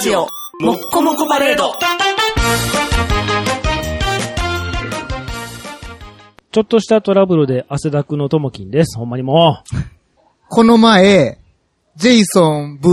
ジオもっこもこパレード。 ちょっとしたトラブルで汗だくのともきんです。ほんまにもう。 この前、ジェイソン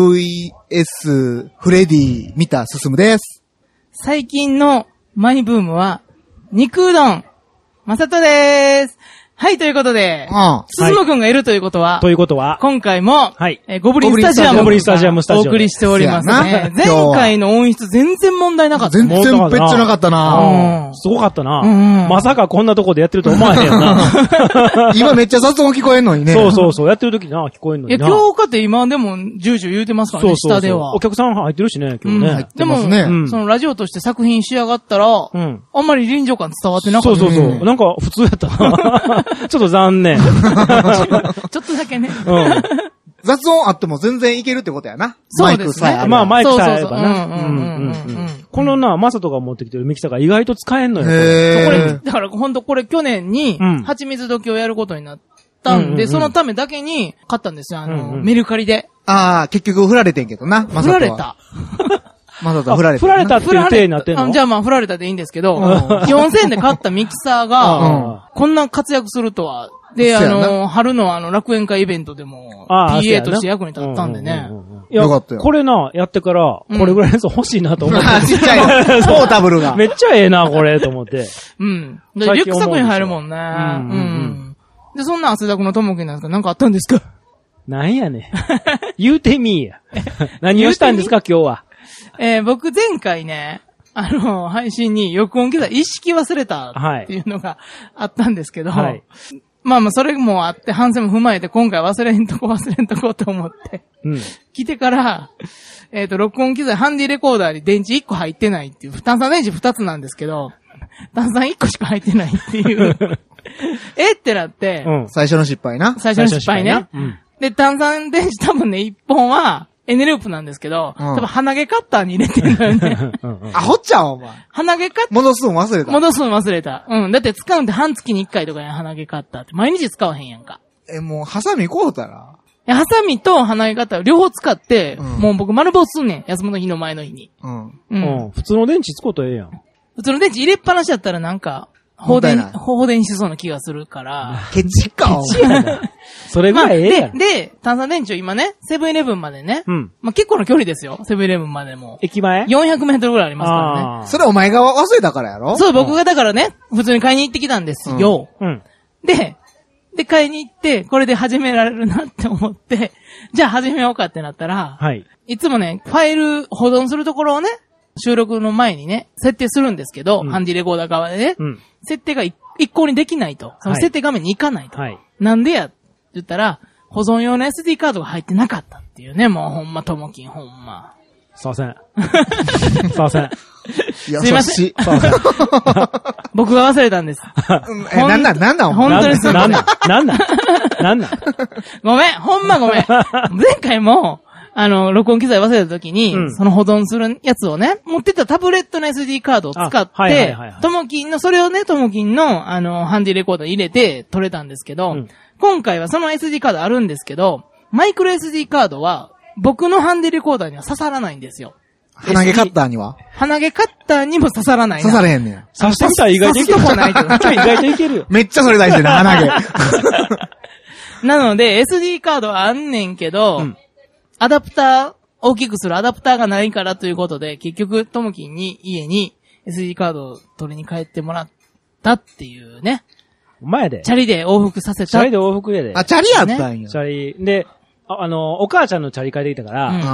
VS フレディ見た進むです。 最近のマイブームは、肉うどん、まさとです。はい、ということで、進むくんがいるということは、今回も、 はい、 ゴブリンスタジアムお送りしておりますね。前回の音質全然問題なかった。 全然ぺっちゃなかったな。 すごかったな。まさかこんなとこでやってると思わへんよな。 今めっちゃ雑音聞こえんのにね。 そう、やってる時な、聞こえんのにな。 いや、今日かって今でもジュージュー言うてますからね、下では。 お客さん入ってるしね、今日ね。 入ってますね。 でも、そのラジオとして作品仕上がったら、あんまり臨場感伝わってなかった。 そう。なんか普通やったな。ちょっと残念。 ちょっとだけね。 雑音あっても全然いけるってことやな。 そうですね。 まあマイクさえあればな。このな、マサトが持ってきてるミキサーが意外と使えんのよ。これ、だからほんとこれ去年に、蜂蜜時をやることになったんで、そのためだけに買ったんですよ。メルカリで。 ああ、結局振られてんけどな、マサトは。 振られた。 マサトは振られた。 振られたっていう体になってんの？ じゃあまあ振られたでいいんですけど、4000円で買ったミキサーが、こんな活躍するとは、で、春の楽園会イベントでも、PA として役に立ったんでね。 よかったよ。 これな、やってから、これぐらいのやつ欲しいなと思って。 ちっちゃい、ポータブルが。 めっちゃええな、これ、と思って。 リュックサックに入るもんね。で、そんな汗だくのともきなんですか？なんかあったんですか？ なんやねん。言うてみーや。何をしたんですか、今日は。 僕前回ね、配信に録音機材意識忘れたっていうのがあったんですけど、まあそれもあって反省も踏まえて今回忘れんとこうと思って、来てから、録音機材ハンディレコーダーに電池1個入ってないっていう、単三電池2つなんですけど、単三1個しか入ってないっていう、ってなって、 最初の失敗な。 最初の失敗ね。で、単三電池多分ね、1本は、N ループなんですけど、多分鼻毛カッターに入れてんのよね。 アホっちゃうお前。 鼻毛カッター。 戻すの忘れた。 だって使うんで半月に1回とかや鼻毛カッターって。毎日使わへんやんか。 もう、ハサミこうたら。 ハサミと鼻毛カッター両方使って、もう僕丸坊主すんねん。休みの日の前の日に。 普通の電池使うとええやん。 普通の電池入れっぱなしだったらなんか、放電しそうな気がするから。 ケチか。 それぐらいええやん。 で、単三電池を今ね、セブンイレブンまでね。結構の距離ですよ。セブンイレブンまでも。 駅前 ?400 メートルぐらいありますからね。 それお前が忘れたからやろ？ そう、僕がだからね、普通に買いに行ってきたんですよ。で、買いに行って、これで始められるなって思って、じゃあ始めようかってなったら、いつもね、ファイル保存するところをね、収録の前にね、設定するんですけど、ハンディレコーダー側でね、設定が一向にできないと。その設定画面に行かないと。なんでやって言ったら、保存用の SD カードが入ってなかったっていうね、もうほんまともきん、ほんま。 すいません。 すいません。僕が忘れたんです。 なんなん本当にすいません。 なんなんごめん、ほんまごめん。前回も、録音機材忘れた時に、その保存するやつをね、持ってたタブレットの SD カードを使って、ともきんの、それをね、ともきんの、ハンディレコーダーに入れて撮れたんですけど、今回はその SD カードあるんですけど、マイクロ SD カードは、僕のハンディレコーダーには刺さらないんですよ。 鼻毛カッターには鼻毛カッターにも刺さらないな。 刺されへんねん。 刺してみたら意外といける。 刺すとこないけど。 意外といけるよ。めっちゃそれ大事だな、鼻毛。なので、SD カードはあんねんけど、アダプター、大きくするアダプターがないからということで、結局、ともきんに家に SD カードを取りに帰ってもらったっていうね。 前で。 チャリで往復させた。 チャリで往復やで。 チャリやったんよ。 チャリ。で、お母ちゃんのチャリ借りてきたから、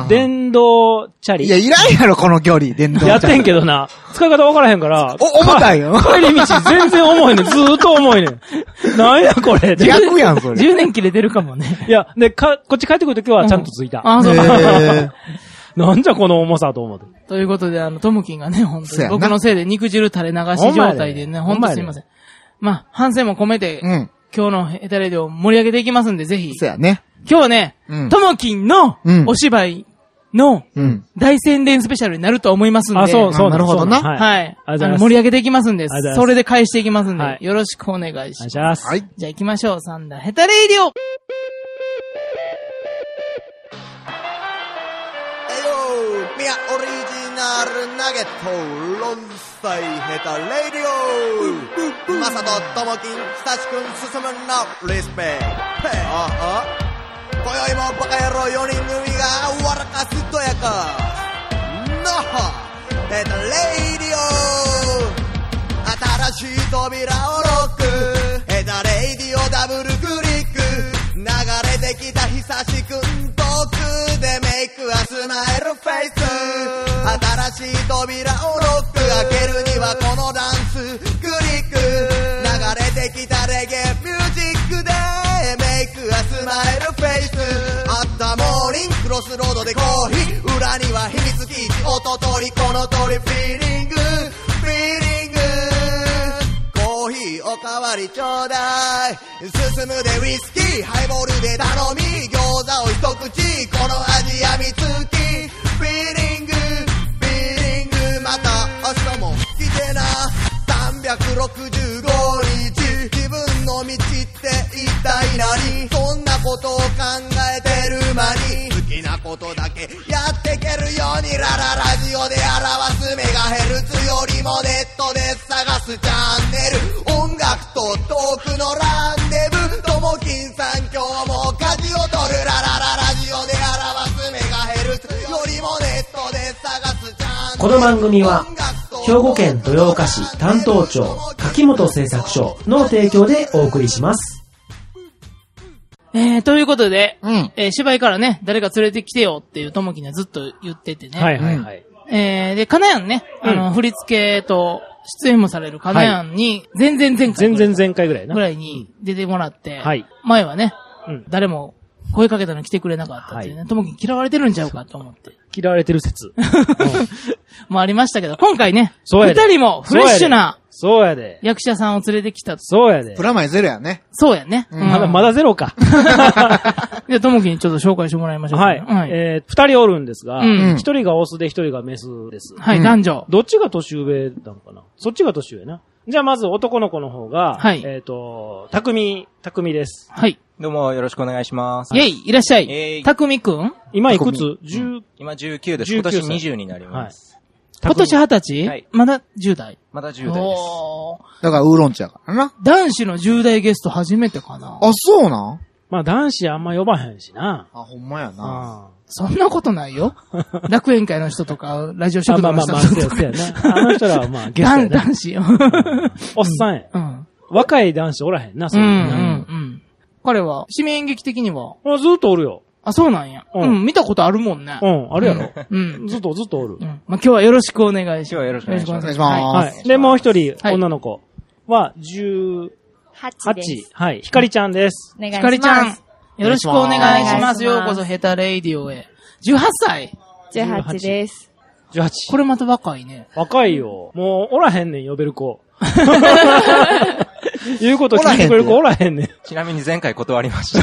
電動チャリ。 いや、いらんやろ、この距離、電動チャリ。 やってんけどな、使い方わからへんから、 重たいよ。 帰り道全然重いねん。ずーっと重いねん。なんやこれ。 逆やん、それ。 10年切れてるかもね。 いや、で、こっち帰ってくるときはちゃんとついた。 そうなんじゃこの重さと思って。 ということで、ともきんがね、本当に僕のせいで肉汁垂れ流し状態でね、本当すいません。まあ、反省も込めて、今日のヘタレディを盛り上げていきますんで、ぜひ。 そうやね。 今日はね、ともきんのお芝居の大宣伝スペシャルになると思いますんで。 そう、なるほどな。 はい。盛り上げていきますんで、それで返していきますんで、よろしくお願いします。 はい。 じゃあ行きましょう。サンダーヘタレディオ。 ミアオリジナルナゲット論裁ヘタレディオマサトトモキンスタチ君進むのリスペクト今宵もバカ野郎4人組が笑かすとやかのヘタレディオ新しい扉をロックヘタレディオダブルクリック流れてきた久しくん遠くでメイクはスマイルフェイス新しい扉をロック開けるにはこのダンスクリック流れてきたレゲエミュージックでメイクはスマイルフェイスあったモーニングクロスロードでコーヒー裏には秘密基地音とりこの通りフィーリングコーヒーおかわりちょうだい進むでウイスキーハイボールで頼み餃子を一口この味やみつきフィーリングまた明日も来てな365日自分の道って一体何そんなことを考えてる間に好きなことだけやってけるようにラジオで表すメガヘルツよりもネットで探すチャンネル音楽とトークのランデブともきんさん今日も舵を取るラジオで表すメガヘルツよりもネットで探すチャンネルこの番組は兵庫県豊岡市担当庁柿本製作所の提供でお送りします。 ということで、芝居からね、誰か連れてきてよっていうともきにはずっと言っててね。 はいはいはい。 で、かなやんね、振り付けと出演もされるかなやんに、前々前回ぐらいに出てもらって、前はね、誰も声かけたのに来てくれなかったっていうね、ともき嫌われてるんちゃうかと思って。 嫌われてる説。 もありましたけど、今回ね、二人もフレッシュな、 そうやで。 役者さんを連れてきた。 そうやで。 プラマイゼロやね。 そうやね。 まだゼロか。 じゃあ、ともきにちょっと紹介してもらいましょう。 はい。二人おるんですが、一人がオスで一人がメスです。 はい、男女。 どっちが年上なのかな？そっちが年上な。じゃあ、まず男の子の方が、たくみです。 はい。 どうもよろしくお願いします。 イェイ、いらっしゃい。たくみくん？ 今いくつ？ 今19です。今年20になります。 今年20歳？はい。まだ10代？ まだ10代です。 だからウーロン茶からな。 男子の10代ゲスト初めてかな。 あ、そうなん？ まあ男子あんま呼ばへんしな。 あ、ほんまやな。 そんなことないよ。楽園会の人とか、ラジオ食堂の人とか。 そうやな。あの人らはまあゲストやな。 男子よ。 おっさんや。若い男子おらへんな、そん。彼は、指名演劇的にはずっとおるよ。 あ、そうなんや。見たことあるもんね。 あるやろ。ずっとおる。 まあ今日はよろしくお願いします。 今日はよろしくお願いします。 お願いします。 で、もう一人、女の子は、18です。はい。ひかりちゃんです。 ひかりちゃん。よろしくお願いします。ようこそヘタレイディオへ。18歳 ?18 です。 18。 これまた若いね。 若いよ。もう、おらへんねん、呼べる子。言うこと聞いてくれる子おらへんねん。 ちなみに前回断りました。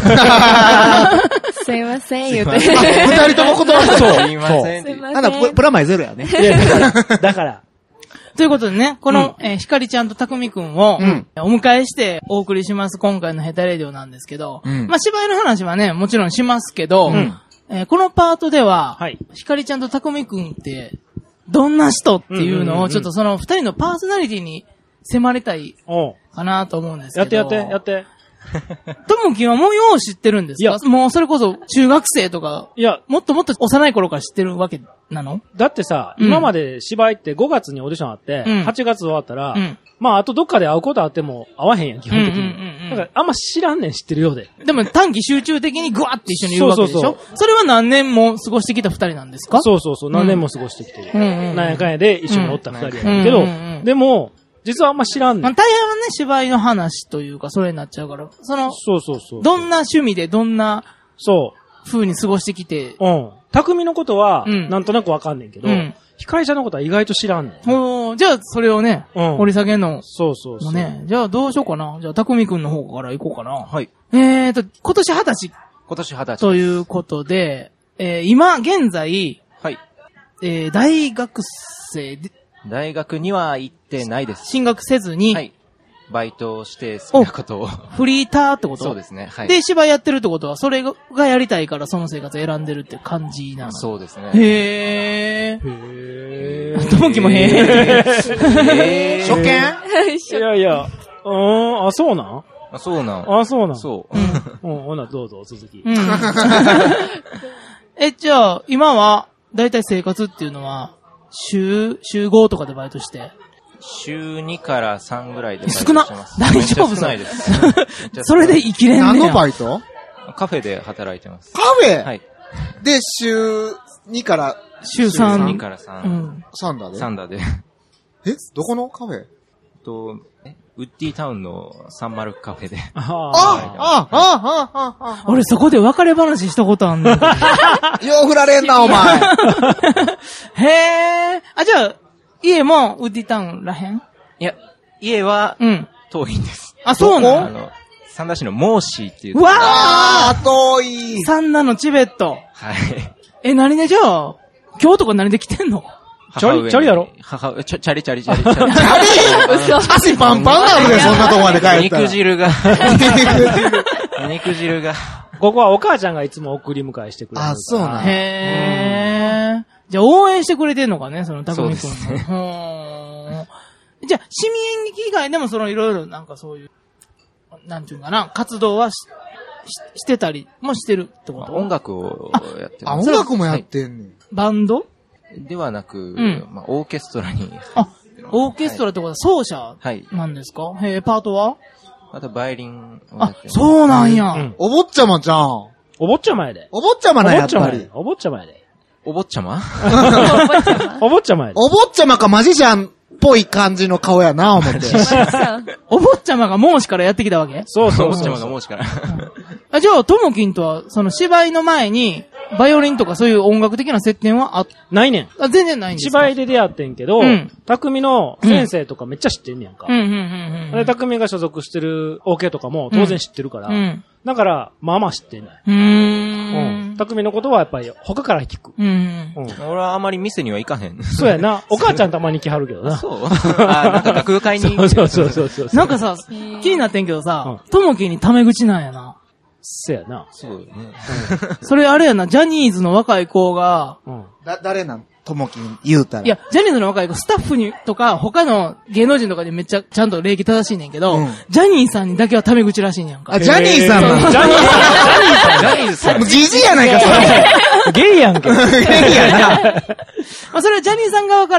すいません、言うて。 二人とも断る。 そう。すいません。 すいません。 なんだ、プラマイゼロやね。 いや、だから。 ということでね、この、ひかりちゃんとたくみくんを、お迎えしてお送りします今回のヘタレディオなんですけど、まあ芝居の話はね、もちろんしますけど、このパートでは、ひかりちゃんとたくみくんって、どんな人っていうのを、ちょっとその二人のパーソナリティに迫りたいかなと思うんですけど。 やって。 ともきはもうよう知ってるんですか？もうそれこそ中学生とか、もっともっと幼い頃から知ってるわけなの？ だってさ、今まで芝居って5月にオーディションあって、8月終わったら、まああとどっかで会うことあっても会わへんやん、基本的に。だからあんま知らんねん、知ってるようで。 でも短期集中的にグワって一緒にいるわけでしょ？それは何年も過ごしてきた二人なんですか？ そう、何年も過ごしてきてる。なんやかんやで一緒におった二人やけど、でも、実はあんま知らんねん。 まあ、大半はね、芝居の話というか、それになっちゃうから、どんな趣味でどんな、風に過ごしてきて。 匠のことは、なんとなくわかんねんけど、ひかりちゃんのことは意外と知らんねん。じゃあ、それをね、掘り下げの。 そう。 ね、じゃあ、どうしようかな。じゃあ、匠くんの方から行こうかな。 はい。 今年20歳。 今年20歳。 ということで、今、現在、 はい。 大学生で、 大学には行ってないです。 進学せずに、 バイトをして好きなことを。 フリーターってこと？ そうですね。はい。 で、芝居やってるってことは、それがやりたいからその生活を選んでるって感じなの？ そうですね。 へー。ともきもへー。 初見いやいや、あ、そうなんあ、そうなん。 あ、そうなん。 そう。 ほな、どうぞ、続き。 じゃあ、今は、だいたい生活っていうのは、週5とかでバイトして。 週2から3ぐらいでバイトしてます。 少な。大丈夫少ないです。 それで生きれんねん。 何のバイト？ カフェで働いてます。 カフェ？ はい。 で、週2から、 週3。 2から3。 サンダーで？ サンダーで。 どこのカフェ？ ウッディタウンの30カフェで。 俺そこで別れ話したことあんねん。よう振られんな、お前。 へー。あ、じゃあ、家もウッディタウンらへん？ いや、家は、遠いんです。 あ、そうなの？ 三田市のモーシーっていう。 うわー遠い。 三田のチベット。 はい。 何でじゃあ、今日とか何で来てんの？ チャリやろ？ チャリ。チャリ足パンパンなので、そんなとこまで帰ったら。 肉汁が。 ここはお母ちゃんがいつも送り迎えしてくれる。 あ、そうなん。 へー。じゃあ応援してくれてんのかね、その匠くん。じゃあ、市民演劇以外でもいろいろなんかそういう、なんていうかな、活動はしてたりもしてるってこと？ 音楽をやってます。 音楽もやってんねん。 バンドではなく、オーケストラに。 オーケストラってことは奏者なんですか？へえ、パートは？ あとバイオリンをやってます。 そうなんや。 お坊ちゃまじゃん。 お坊ちゃまやで。 お坊ちゃまな、やっぱり。 お坊ちゃまやで。 お坊ちゃまお坊ちゃまやで。 お坊ちゃまかマジシャンっぽい感じの顔やな、思って。 お坊ちゃまが孟子からやってきたわけ？ そう。 お坊ちゃまが孟子から。 じゃあ、ともきんとは、芝居の前に、バイオリンとかそういう音楽的な接点はないねん。 全然ないんですか？ 芝居で出会ってんけど、匠の先生とかめっちゃ知ってんねやんか。で、匠が所属してるオーケーとかも当然知ってるから、だから、まあまあ知ってんねん。匠のことはやっぱり他から聞く。 俺はあまり店には行かへん。 そうやな。お母ちゃんたまに来はるけどな。 そうなんか学会に。 そう。 なんかさ、気になってんけどさ、ともきにタメ口なんやな。 そうやな。 そうね。 それあれやな、ジャニーズの若い子が、 誰なんともきん言うたら。 いや、ジャニーズの若い子、スタッフにとか、他の芸能人とかでめっちゃちゃんと礼儀正しいねんけど、ジャニーさんにだけはタメ口らしいねんか。 ジャニーさんも。ジャニーさん。もうじじいやないか、それ。 ゲイやんけ。ゲイやな。 まあ、それはジャニーさん側から、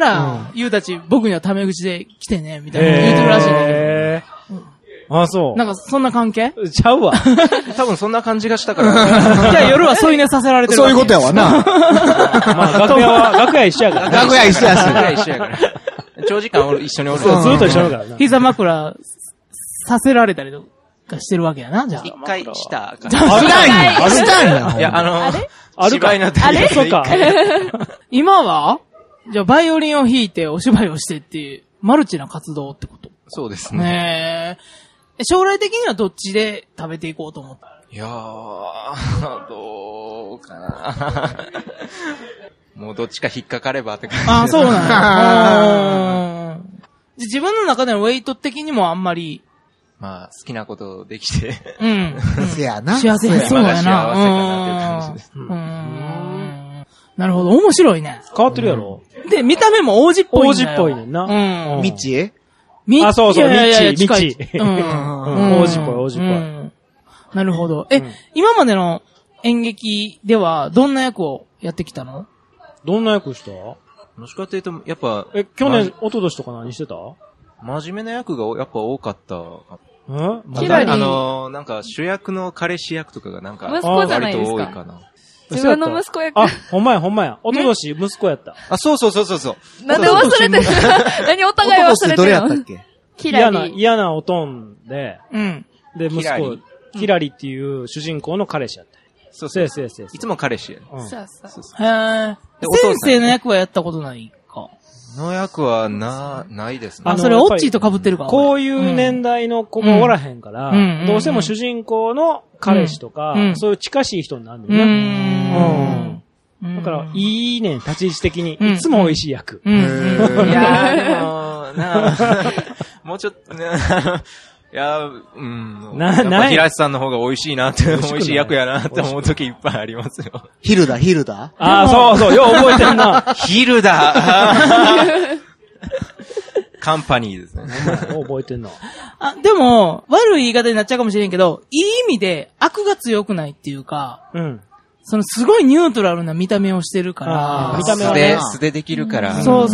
ゆうたち、僕にはタメ口で来てね、みたいな言うてるらしいねんけど。 あ、そう。 なんか、そんな関係？ ちゃうわ。 多分そんな感じがしたから。 じゃあ夜は添い寝させられてる。 そういうことやわな。 まあ、楽屋一緒やから。 楽屋一緒やし。 楽屋一緒やから。長時間一緒におる。 ずっと一緒だからな。 膝枕させられたりとかしてるわけやな、じゃあ。 一回したから。したんや。 いや、芝居のあれそうか。 今はじゃあ、バイオリンを弾いてお芝居をしてっていう、マルチな活動ってこと？ そうですね。 将来的にはどっちで食べていこうと思った？ いやー、どうかな。もうどっちか引っかかればって感じ。 あ、そうなんだ。自分の中でのウェイト的にもあんまり。 まあ、好きなことできて。 せやな。 幸せそうやな。 幸せかなっていう感じです。 なるほど、面白いね。 変わってるやろ。 で、見た目も王子っぽいんだよ。 王子っぽいねんな。 ミッチ？ あ、そう、ミッチ。 王子っぽい。なるほど。今までの演劇ではどんな役をやってきたの？ どんな役した？ もしかというと、やっぱ。 去年、一昨年とか何してた？ 真面目な役がやっぱ多かった。 キラリなんか主役の彼氏役とかがなんか、 息子じゃないですか。 割と多いかな。 自分の息子役。 あ、ほんまや。一昨年息子やった。 あ、そう。 なんで忘れてる何お互い忘れてるの？ どれやったっけ？ キラリ。 嫌なおとんで、で、息子、キラリっていう主人公の彼氏やった。 そう。いつも彼氏や。 そう。 先生の役はやったことないか。 の役はないですね。 あ、それオッチーと被ってるか。 こういう年代の子がおらへんから、どうしても主人公の彼氏とか、そういう近しい人になるんだよね。だから、いいねん、立ち位置的に。いつも美味しい役。 いやー、でも、 もうちょっとね、いや、やっぱ平瀬さんの方が美味しいなって、美味しい役やなって思う時いっぱいありますよ。 ヒルダああ、そうそう、よう覚えてんな。 ヒルダカンパニーですね。 覚えてんな。 でも、悪い言い方になっちゃうかもしれんけど、いい意味で悪が強くないっていうか、すごいニュートラルな見た目をしてるから、 見た目はね、素でできるから。 そう。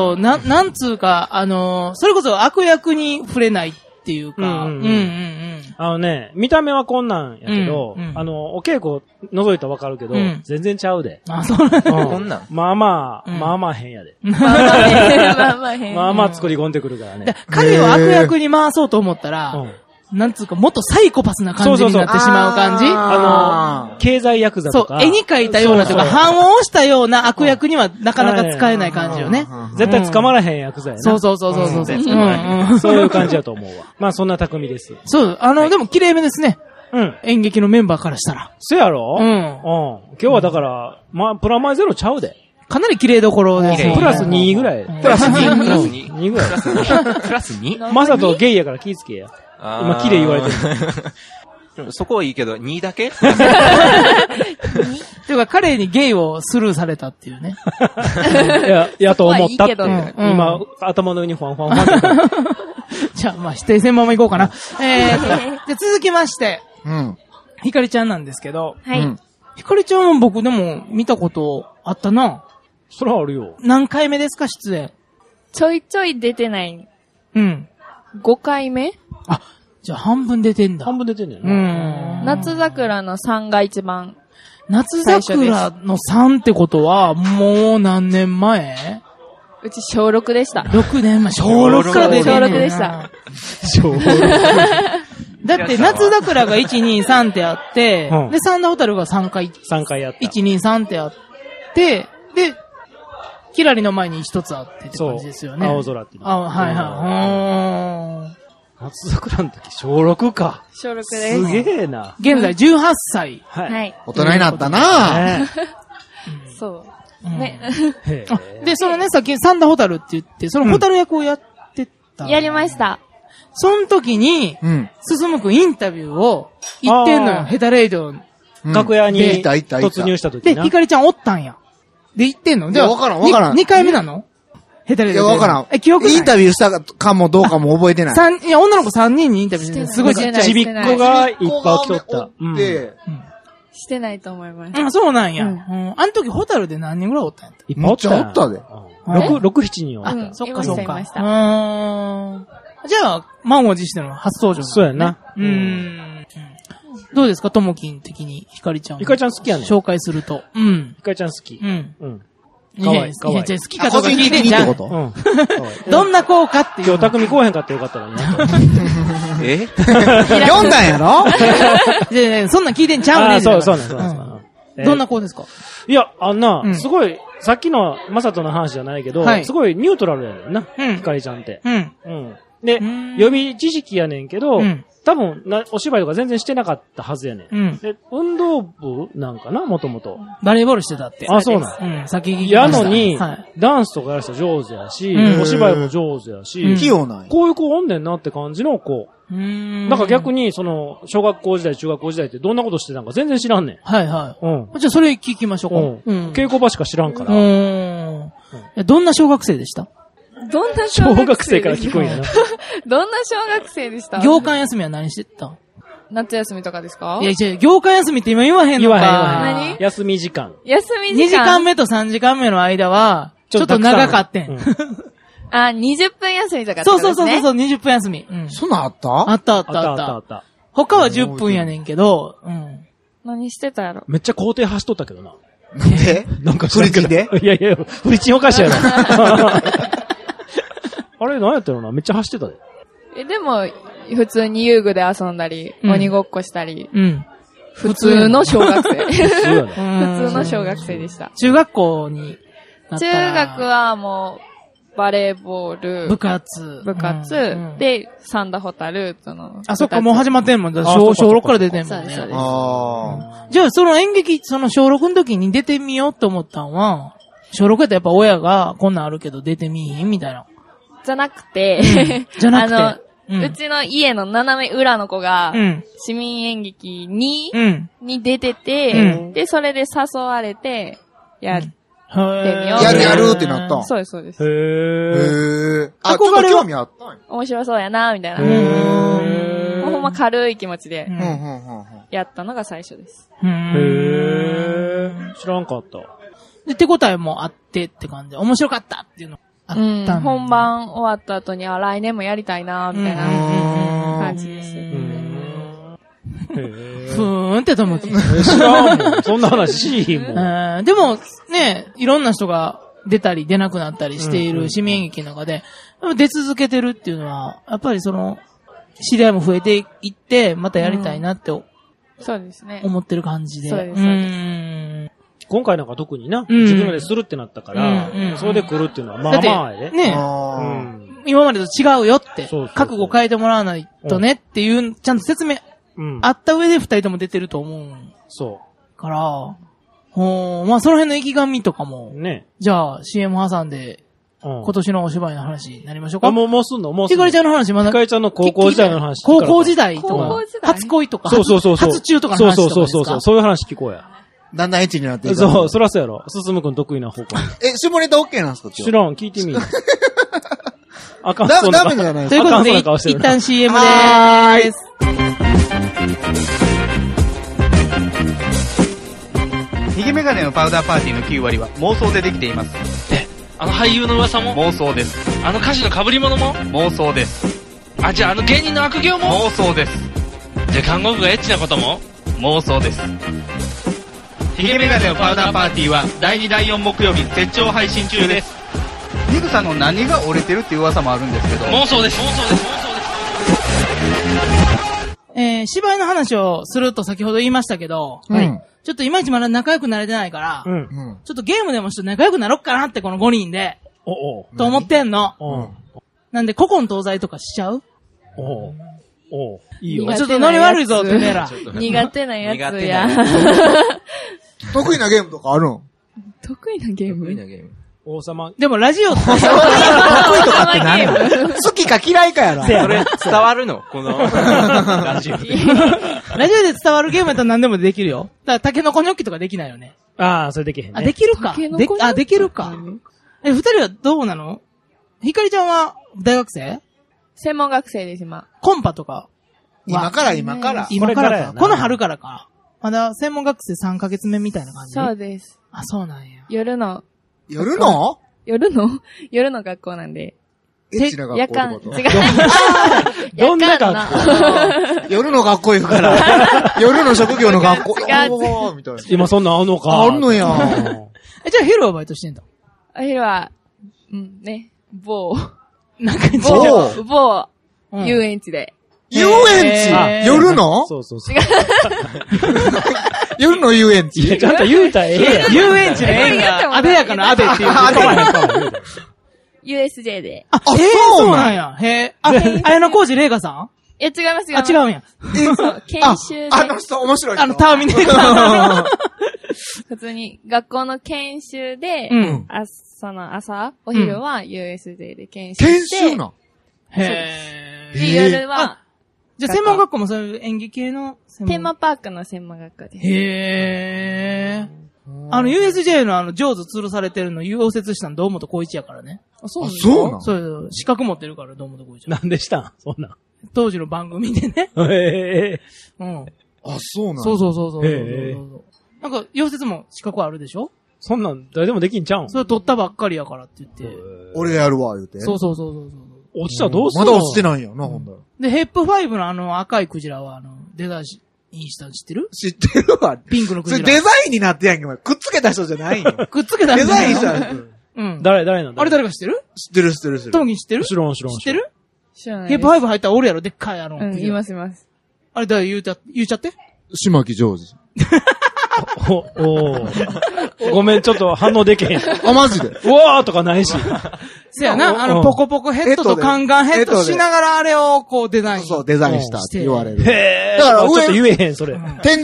なんつうか、それこそ悪役に触れないっていうか、 見た目はこんなんやけど、お稽古覗いたらわかるけど、全然ちゃうで。 あ、そうなんこんなんまあまあ変やで。まあまあ作り込んでくるからね。 彼を悪役に回そうと思ったら、なんつうか、もっとサイコパスな感じになってしまう感じ。 経済ヤクザとか。 そう、絵に描いたようなとか、反応したような悪役にはなかなか使えない感じよね。 絶対捕まらへんヤクザやな。 そう。そういう感じだと思うわ。まあそんな匠です。 そう、でも綺麗めですね。演劇のメンバーからしたら。 そうやろ？今日はだから、プラマイゼロちゃうで。 かなり綺麗どころですね。 プラス2ぐらい。 プラス 2 ぐらい。プラス 2？ まさとゲイやから気ぃつけや。今綺麗言われてる。そこはいいけど、2だけ？ ていうか、彼にゲイをスルーされたっていうね。 やと思ったって。今、頭の上にファンファン。 じゃあ、否定戦ままいこうかな。で、続きまして、ひかりちゃんなんですけど、ひかりちゃんは僕でも見たことあったな。 それはあるよ。 何回目ですか、出演。 ちょいちょい出てない。 5 回目？ あ、じゃあ半分出てんだ。 半分出てんねんな。夏桜の3が一番。 夏桜の3ってことは、もう何年前？ うち小6でした。 6年前。小6から出てんねん。 小6でした。 小6。 だって、夏桜が1、2、3ってあって、で、サンダホタルが3回やった。 1、2、3ってあって、で、キラリの前に1つあってって感じですよね。 青空っていう。 はい。 夏桜の時、小6か。 小6です。 すげえな。 現在18歳。 はい。 大人になったなそう。ね。 で、そのね、さっきサンダホタルって言って、そのホタル役をやってた。 やりました。 その時に、進むくんインタビューを言ってんのよ、ヘタレイド。 楽屋に突入した時で、ひかりちゃんおったんや。で、言ってんの？じゃあ、 わからん。 2回目なの？ヘタレイド。 いや、わからん。 記憶ない？ インタビューしたかもどうかも覚えてない。 いや、女の子3人にインタビューしてる。すごいちっちゃい。 ちびっこがいっぱい起きとった。 してないと思います。 そうなんや。あの時ホタルで何人ぐらいおったんやった？ いっぱいおったで。 6、7人おった。 そっかそっか。じゃあ、満を持しての初登場。 そうやな。 どうですか、ともきん的に、ひかりちゃん。 ひかりちゃん好きやねん。 紹介すると。 ひかりちゃん好き。かわいい。 かわいい。好きかどうか聞いてんじゃん。どんな子かっていう。 今日匠来おへんかってよかったらね。 読んだんやろ？ そんなん聞いてんちゃうねん。 そうなん。 どんな子ですか？ いや、すごい、さっきのまさとの話じゃないけど、すごいニュートラルやねんな。ひかりちゃんって。で、予備知識やねんけど、多分お芝居とか全然してなかったはずやねん。で、運動部なんかな、もともと。 バレーボールしてたって。 あ、そうなん。 先聞きました。 やのに、ダンスとかやる人上手やし、お芝居も上手やし、 器用なんや。 こういう子おんねんなって感じの子。なんか逆に、小学校時代、中学校時代ってどんなことしてたんか全然知らんねん。 はいはい。じゃあそれ聞きましょうか。 稽古場しか知らんから。 どんな小学生でした？ どんな小学生から聞くんやな。 どんな小学生でした？ 業間休みは何してた？ 夏休みとかですか？ いや、業間休みって今言わへんのか。 何？ 休み時間。 休み時間。 2時間目と3時間目の間は、ちょっと長かってん。 20分休みとかそう、20分休み。 そんなんあった？ あった。他は10分やねんけど、 何してたやろ？ めっちゃ校庭走っとったけどな。 なんかフリチンで？ いや、フリチンおかしいやろ。あれ、何やったのな？めっちゃ走ってたで。 でも、普通に遊具で遊んだり、鬼ごっこしたり。普通の小学生。普通の小学生でした。 中学校になったら。 中学はもう、バレーボール。 部活。 で、サンダホタル、 そっか、もう始まってんもん。小6から出てんもんね。じゃあ、その演劇、小6の時に出てみようと思ったんは、小6やったらやっぱ親が、こんなんあるけど出てみいひんみたいな。 じゃなくて、 じゃなくて。 うちの家の斜め裏の子が、市民演劇に出てて、で、それで誘われて、やってみよう。 やるってなった。 そうです、そうです。 あ、ちょっと興味あったん面白そうやな、みたいな。ほんま軽い気持ちで、やったのが最初です。 知らんかった。 で、手応えもあってって感じで、面白かったっていうのあった本番終わった後に、来年もやりたいな、みたいな感じです。 ふーんってと思って。 知らんもん。そんな話しいもん。でも、ね、いろんな人が出たり出なくなったりしている市民演劇の中で、出続けてるっていうのは、やっぱり知り合いも増えていって、またやりたいなって、 そうですね。 思ってる感じで。 そうです、そうです。 今回なんか特にな、自分らでするってなったから、それで来るっていうのはまあまあやで。 ね、今までと違うよって、覚悟変えてもらわないとねっていう、ちゃんと説明、あった上で二人とも出てると思う。 そう。 から、まあその辺の意気込みとかも、 ね。 じゃあ CM 挟んで、今年のお芝居の話になりましょうか。 もうすんのひかりちゃんの話まだ。 ひかりちゃんの高校時代の話。 高校時代とか、初恋とか、初中とかの話とか。 そういう話聞こうや。 だんだんエッチになっていく。 そう、そらそうやろ。進むくん得意な方向。 下ネタ OK なんすか？ 知らん、聞いてみ。あかんそうな。ダメじゃない。 ということで、一旦 CM でーす。 ヒゲメガネのパウダーパーティーの9割は妄想でできています。 俳優の噂も妄想です。 歌手の被り物も妄想です。 じゃあ芸人の悪行も妄想です。 じゃあ看護婦がエッチなことも妄想です。ヒゲメガネのパウダーパーティーは第2第4木曜日絶頂配信中です。ニグさんの何が折れてるっていう噂もあるんですけど妄想です。 芝居の話をすると先ほど言いましたけど、ちょっといまいちまだ仲良くなれてないから、ちょっとゲームでもちょっと仲良くなろっかなってこの5人で、と思ってんの。なんで古今東西とかしちゃう？いいよ。ちょっとノリ悪いぞってねら。 苦手なやつや。 得意なゲームとかあるん？ 得意なゲーム？ 王様。 でもラジオって得意とかって何？好きか嫌いかやろ。 それ伝わるの？このラジオで。 ラジオで伝わるゲームやったら何でもできるよ。だからタケノコニョッキとかできないよね。 それできへんね。 できるか。できるか。二人はどうなの？ひかりちゃんは大学生？ 専門学生です、今。 コンパとか。 今から。 この春からか。まだ専門学生3ヶ月目みたいな感じ？ そうです。 そうなんや。 夜の学校なんで。 エッチな学校ってこと？ 違う。 どんな学校？ 夜の学校行くから。夜の職業の学校。 みたいな。今そんなんあんのか。 あんのや。 じゃあ昼はバイトしてんだ。 昼は、某遊園地で。 遊園地？夜の？ そう。 夜の遊園地？ ちゃんと言うたらええやん。 遊園地の縁が、あでやかなあでっていう。 USJ で。 そうなんや。綾野浩二玲香さん？ いや、違いますよ。 違うんや。 研修で。 あの人面白い。 ターミネーター。 普通に学校の研修で、お昼は USJ で研修して。 研修な？ 夜は、 じゃあ専門学校もそういう演技系のテーマパークの専門学科です。 USJ のジョーズ吊るされてるの溶接したの堂本光一やからね。 そうなん？ そう、資格持ってるから堂本光一。 なんでしたん？そんなん。 当時の番組でね。 そうなん？ そう。なんか溶接も資格あるでしょ？ そんなん誰でもできんちゃうん？ それ取ったばっかりやからって言って。 俺がやるわ、言うて。 そう。 落ちたらどうするの？ まだ落ちてないんやな、ほんだら。 で、ヘップ5の赤いクジラはデザインしたの知ってる？ 知ってるわ。 ピンクのクジラ。 それデザインになってやんけ、お前。くっつけた人じゃないんよ。 くっつけた人デザインした人。 誰なんだ？ あれ誰か知ってる？ 知ってる。 トンギ知ってる？ 知らん。 知ってる？ 知らない。 ヘップ5入ったらおるやろ、でっかいいます。 あれ誰言うちゃって島木ジョージ。 ごめん、ちょっと反応できへん。 マジで？ うわーとかないし。 せやな、ポコポコヘッドとカンガンヘッドしながらあれをデザイン。 そう、デザインしたって言われる。 だからちょっと言えへん、それ。 天井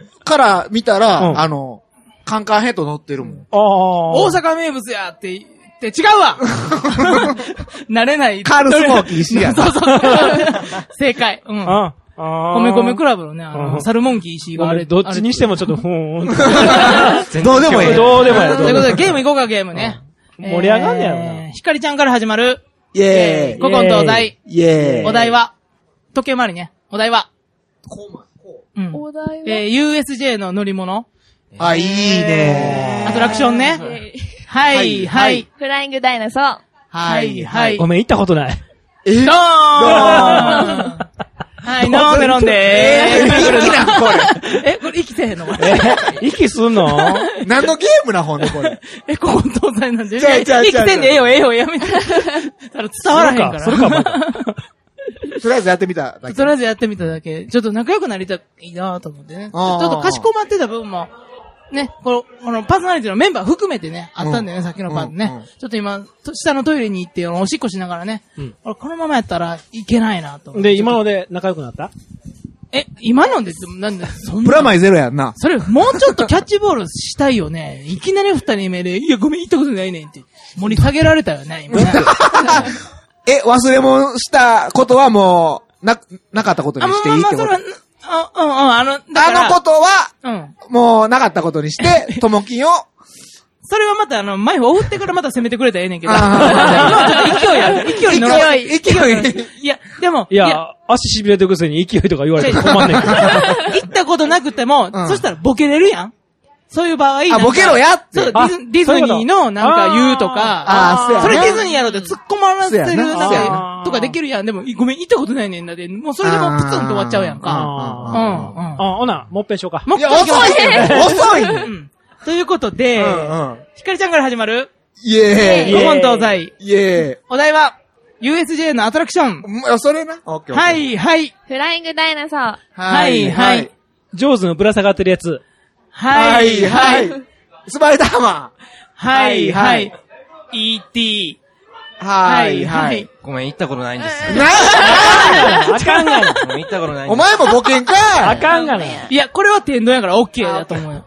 から見たら、カンカンヘッド乗ってるもん。 大阪名物やってって違うわ慣れない。 カールスモーキー石やな。 そう。正解。うん。米米クラブのね、サルモンキー石があれ。 どっちにしてもちょっとふーん。 どうでもいい。 どうでもいい。 ということで、ゲーム行こうか、ゲームね。 盛り上がんねやろな。 ひかりちゃんから始まる。 イェーイ。 古今とお題。 イェーイ。 お題は、時計回りね。お題は。 お題は USJ の乗り物。 あ、いいね。 アトラクションね。はい。 フライングダイナソー。 はい。 ごめん、行ったことない。 ドーンはい、飲んで。 息なんこれ。 これ息せえへんの息すんの何のゲームなほんでこれ。 ここ東西なんで。 息せんでええよ、やめて。伝わらへんから。 それか、 とりあえずやってみただけ。 とりあえずやってみただけ。ちょっと仲良くなりたいなと思ってね。ちょっとかしこまってた部分も、ね、このパーソナリティのメンバー含めてね、あったんだよね、さっきのパートね。ちょっと今、下のトイレに行って、おしっこしながらね、このままやったらいけないなと思って。 で、今ので仲良くなった？ 今ので、なんで、そんな。 プラマイゼロやんな。 それ、もうちょっとキャッチボールしたいよね。いきなり二人目で、いや、ごめん、言ったことないねんって、盛り下げられたよね、今ね。 忘れ物したことはもう、なかったことにしていいってこと？あのことは、もうなかったことにして、ともきんを、 それはまたマイフを振ってからまた攻めてくれたらええねんけど。勢いの。いや、でも。 いや、足痺れてるくせに勢いとか言われて困んねんけど。 行ったことなくても、そしたらボケれるやん。そういう場合。 ボケろやって。 ディズニーのなんか言うとか、それディズニーやろって突っ込まらせるなんか、とかできるやん。でも、ごめん、行ったことないねんだで、もうそれでもプツンと終わっちゃうやんか。 ほな、もっぺんしようか。 遅いということで、ひかりちゃんから始まるイエーイ古今東西。 イエーイお題は、USJ のアトラクション。 それな。 はい。 フライングダイナソー。 はい。 ジョーズのぶら下がってるやつ。 はい。スパイダーマン。 はい。E.T. はい。 ごめん、行ったことないんですよ。 あかんがな。 もう行ったことない。 お前もボケんかあかんがな。 いや、これは天丼やから OK だと思うよ。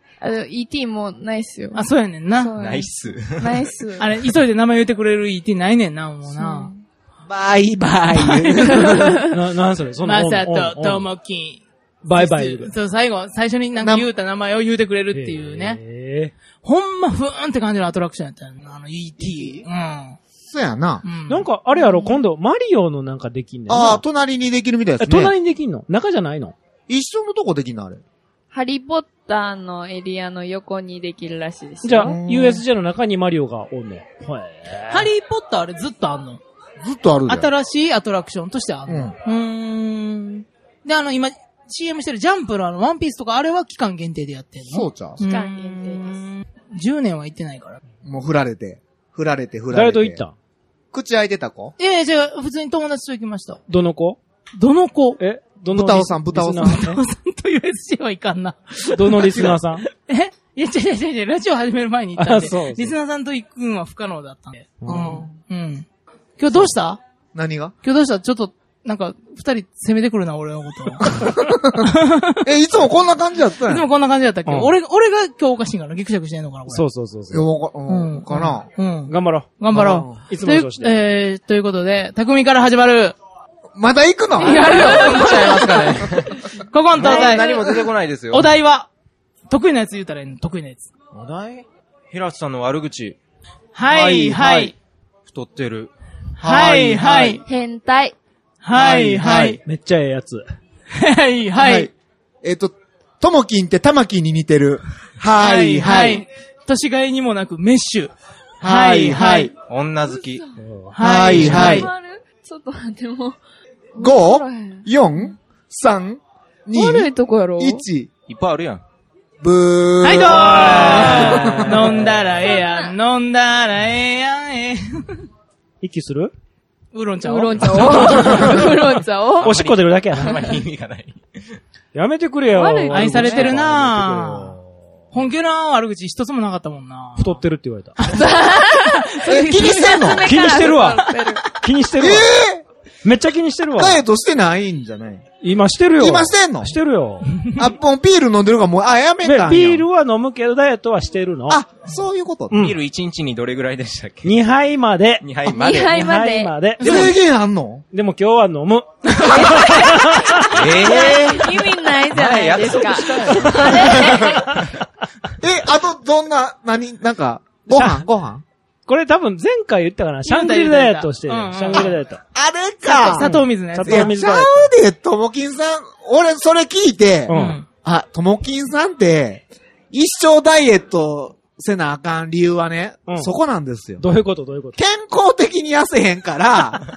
E.T. もないっすよ。 そうやねんな。 ないっす。 あれ、急いで名前言ってくれる E.T. ないねんな、もうな。 バイバイ。 なんそれ、そんな。 まさと、ともき。 バイバイ。 そう、最初になんか言うた名前を言うてくれるっていうね。ほんま、ふーんって感じのアトラクションやったよ。E.T. そうやな。 なんか、あれやろ、今度、マリオのなんかできんねん。 隣にできるみたいですね。 隣にできんの？中じゃないの？ 一緒のとこできんのあれ。 ハリーポッターのエリアの横にできるらしいです。 じゃあ、USJ の中にマリオがおんねん。 ハリーポッターあれずっとあんの？ ずっとある。 新しいアトラクションとしてあんの？で、今、CM してるジャンプのワンピースとか、あれは期間限定でやってんの？ そうちゃう。 期間限定です。 10年は行ってないから。 もう振られて。誰と行った？ 口開いてた子？ じゃあ、普通に友達と行きました。 どの子？ どの子？ 豚尾さん。豚尾さんと USJ はいかんな。 どのリスナーさん？ いや、違う、ラジオ始める前に行ったんで。 そうリスナーさんと行くんは不可能だったんで。今日どうした？ 何が？ 今日どうした？ちょっと、なんか、二人攻めてくるな、俺のこと。 いつもこんな感じだったいつもこんな感じだったっけ？俺が今日おかしいから、ギクシャクしてんのかな、これ。 そう。 かな。 頑張ろう。いつもの調子で。ということで、匠から始まる。 まだ行くの？ やるよ。 行っちゃいますかね。 古今東西。 何も出てこないですよ。 お題は、得意なやつ言うたらいいの？得意なやつ。 お題？平津さんの悪口。 はい。 太ってる。 はい。 変態。 はい。 めっちゃええやつ。 はい。 ともきんってたまきんに似てる。はい。 年がいにもなくメッシュ。 はい。 女好き。 はい。 ちょっと待って、もう。 5、4、3、2、 悪いとこやろ？ 1。 いっぱいあるやん。 ブー。 はいどー飲んだらええやん。 息する？ ウーロン茶をおしっこ出るだけやな。 あんまり意味がない。 やめてくれよ。 愛されてるなぁ。本気の悪口一つもなかったもんな。 太ってるって言われた。 気にしてんの？ 気にしてるわ。 めっちゃ気にしてるわ。 ダイエットしてないんじゃない？ 今してるよ。 今してんの？ してるよ。 あ、もうビール飲んでるからもう、やめたんや。 ビールは飲むけど、ダイエットはしてるの。 あ、そういうこと。 ビール1日にどれぐらいでしたっけ？ 2 杯まで。 2杯まで。 2杯まで。 制限あんの？ でも今日は飲む。 意味ないじゃないですか。 あと、どんな、なんか、ご飯これ多分前回言ったかな。シャングリラダイエットしてる。シャングリラダイエット。 あれか。 砂糖水のやつ。 砂糖水ちゃうで、ともきんさん。俺、それ聞いて、ともきんさんって、一生ダイエットせなあかん理由はね、そこなんですよ。 どういうこと健康的に痩せへんから、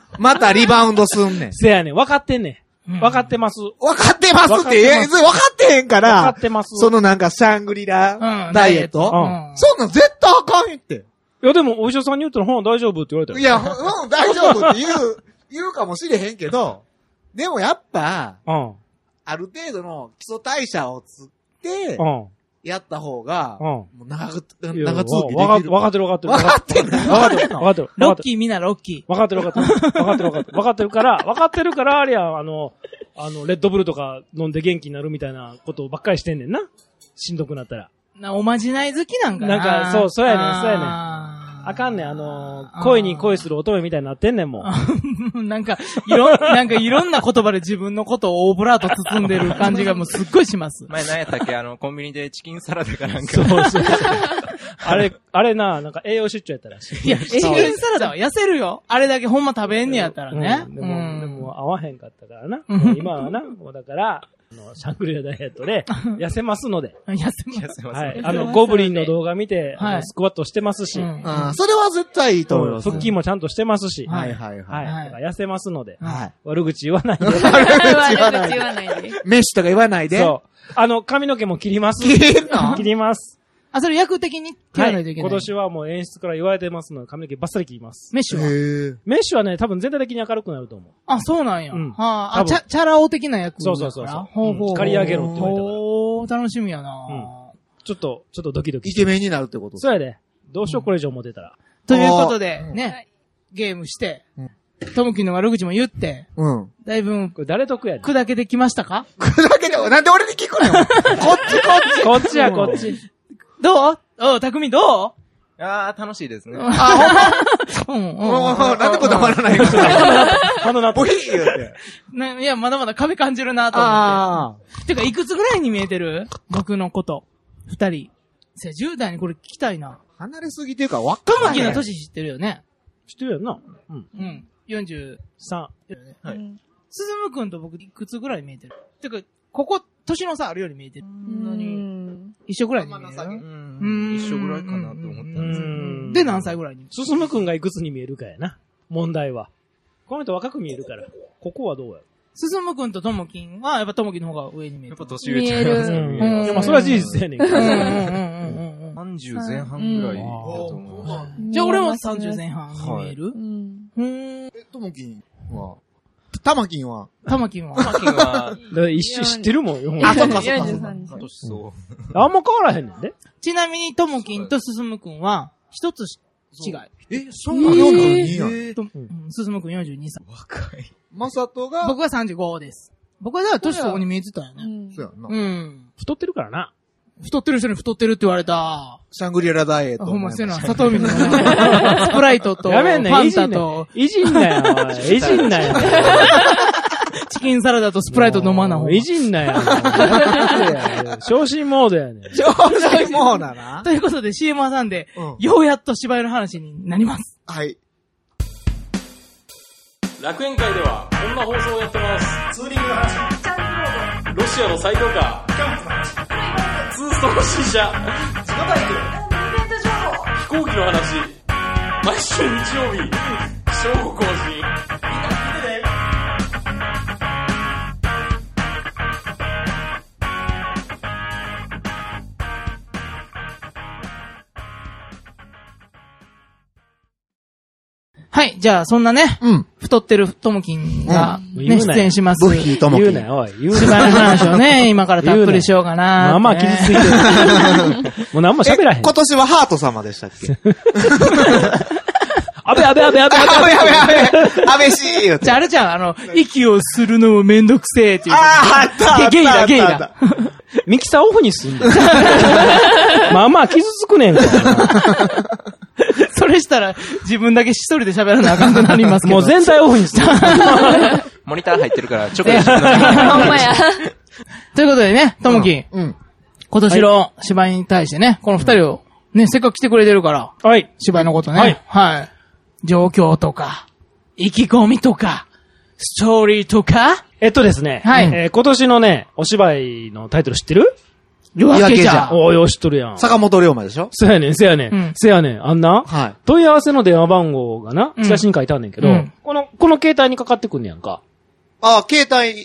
またリバウンドすんねん。 せやねん。分かってんねん。分かってます。 分かってますって、分かってへんから、 分かってます。 そのなんかシャングリラダイエット、そんなん絶対あかんって。 いやでもお医者さんに言ったら、大丈夫って言われたよ。 いや、大丈夫って言うかもしれへんけど、でもやっぱ、ある程度の基礎代謝をつって、やった方が、もう長続きできる。 分かってる。 分かってる。 ロッキーみんなロッキー。 分かってるから、あれや、レッドブルとか飲んで元気になるみたいなことばっかりしてんねんな。しんどくなったら。 おまじない好きなんかな。 なんか、そうやねん。あかんねん、恋に恋する乙女みたいになってんねんもん。 なんかいろんな言葉で自分のことをオブラート包んでる感じがもうすっごいします。 前何やったっけコンビニでチキンサラダかなんか。 そう。あれなんか栄養出張やったらしい。 いや、チキンサラダは痩せるよ。あれだけほんま食べんねやったらね。 でも合わへんかったからな。今はな、もうだから、シャングリラダイエットで痩せますので。 痩せます。 はい。ゴブリンの動画見て、スクワットしてますし。 それは絶対いいと思います。 腹筋もちゃんとしてますし。 はい。 痩せますので。悪口言わないで。 悪口言わないで。 飯とか言わないで。 そう。髪の毛も切ります。切ります。 それ役的に切らないといけない。 今年はもう演出から言われてますので、髪の毛バッサリ切ります。 メッシュはね、多分全体的に明るくなると思う。 そうなんや。チャラ男的な役。 そう。刈り上げろって言われたから。 楽しみやな。 ちょっとドキドキ。 イケメンになるってことそうやで。どうしようこれ以上モテたら。 ということで、ね、ゲームして、トムキンの悪口も言って、だいぶ、 これ誰得やねん。 砕けてきましたか？ 砕けて、なんで俺に聞くのよ。 こっちや、こっち。 どう匠どう？ 楽しいですね。 なんでこだわらないの？ボヒー言うて。いや、まだまだ壁感じるなと思って。てか、いくつぐらいに見えてる？僕のこと。2人。10代にこれ聞きたいな。 離れすぎてるから分かんない。 トムキンの年知ってるよね。 知ってるよな。 43。 はい。 すずむくんと僕いくつぐらい見えてる？てか、年の差あるように見えてる。一緒ぐらいに見える？ 一緒ぐらいかなと思ったんですけど。 で、何歳ぐらいに？ すずむくんがいくつに見えるかやな。問題は。この人若く見えるから。ここはどうや？ すずむくんとともきんは、やっぱともきんの方が上に見える。 やっぱ年上ちゃいますね。 いや、まあ、それは事実やねんけど。 30前半ぐらいだと思う。じゃあ俺も30前半に見える？ ともきんはたまきんは一緒知ってるもんよ。 そうか。 あんま変わらへんねんで。 ちなみにともきんとすすむくんは、一つ違い。 そうなの？42 や。すすむくん42歳。 若い。 まさとが僕は35です。僕はだから年そこに見えてたよね。 そうやな。 太ってるからな。 太ってる人に太ってるって言われた。 シャングリラダイエット。 ほんましてな。砂糖水のスプライトと、ファンタと。 いじんなよ。 チキンサラダとスプライト飲まなほう。 いじんなよ。昇進モードやねん。 昇進モードだな。 ということで CM 挟んで、ようやっと芝居の話になります。 はい。 楽園会ではこんな放送をやってます。ツーリングの話、チャンスロード、ロシアの最強化、キャンプの話、ツーストの新車、自己体験、イベント情報、飛行機の話、毎週日曜日、正午更新。みんな聞いてね。 はい。じゃあ、そんなね、太ってるともきんが、ね、出演します。 ブッヒーともきん。 言うなよ、おい。 芝居の話をね、今からたっぷりしようかな。 まあまあ傷ついてる。もう何も喋らへん。 今年はハート様でしたっけ？ 安倍しーよ。 じゃあ、あれじゃん、息をするのもめんどくせえっていう。 あったゲイだ。 ミキサーオフにすんだよ。まあまあ傷つくねんから。 それしたら、自分だけ一人で喋らなあかんくなりますけど。 もう全体オフにする。 モニター入ってるから、ちょっと。ほんまや。 ということでね、ともきん。今年の芝居に対してね、この二人を、ね、せっかく来てくれてるから。 はい。 芝居のことね。はい。状況とか、意気込みとか、ストーリーとか。 ですね。はい。今年のね、お芝居のタイトル知ってる？ 夜明けじゃ。 おーよ、知っとるやん。 坂本龍馬でしょ？ せやねん。あんな？はい。問い合わせの電話番号がな、チラシに書いてあんねんけど、この携帯にかかってくんねやんか。 あ、携帯。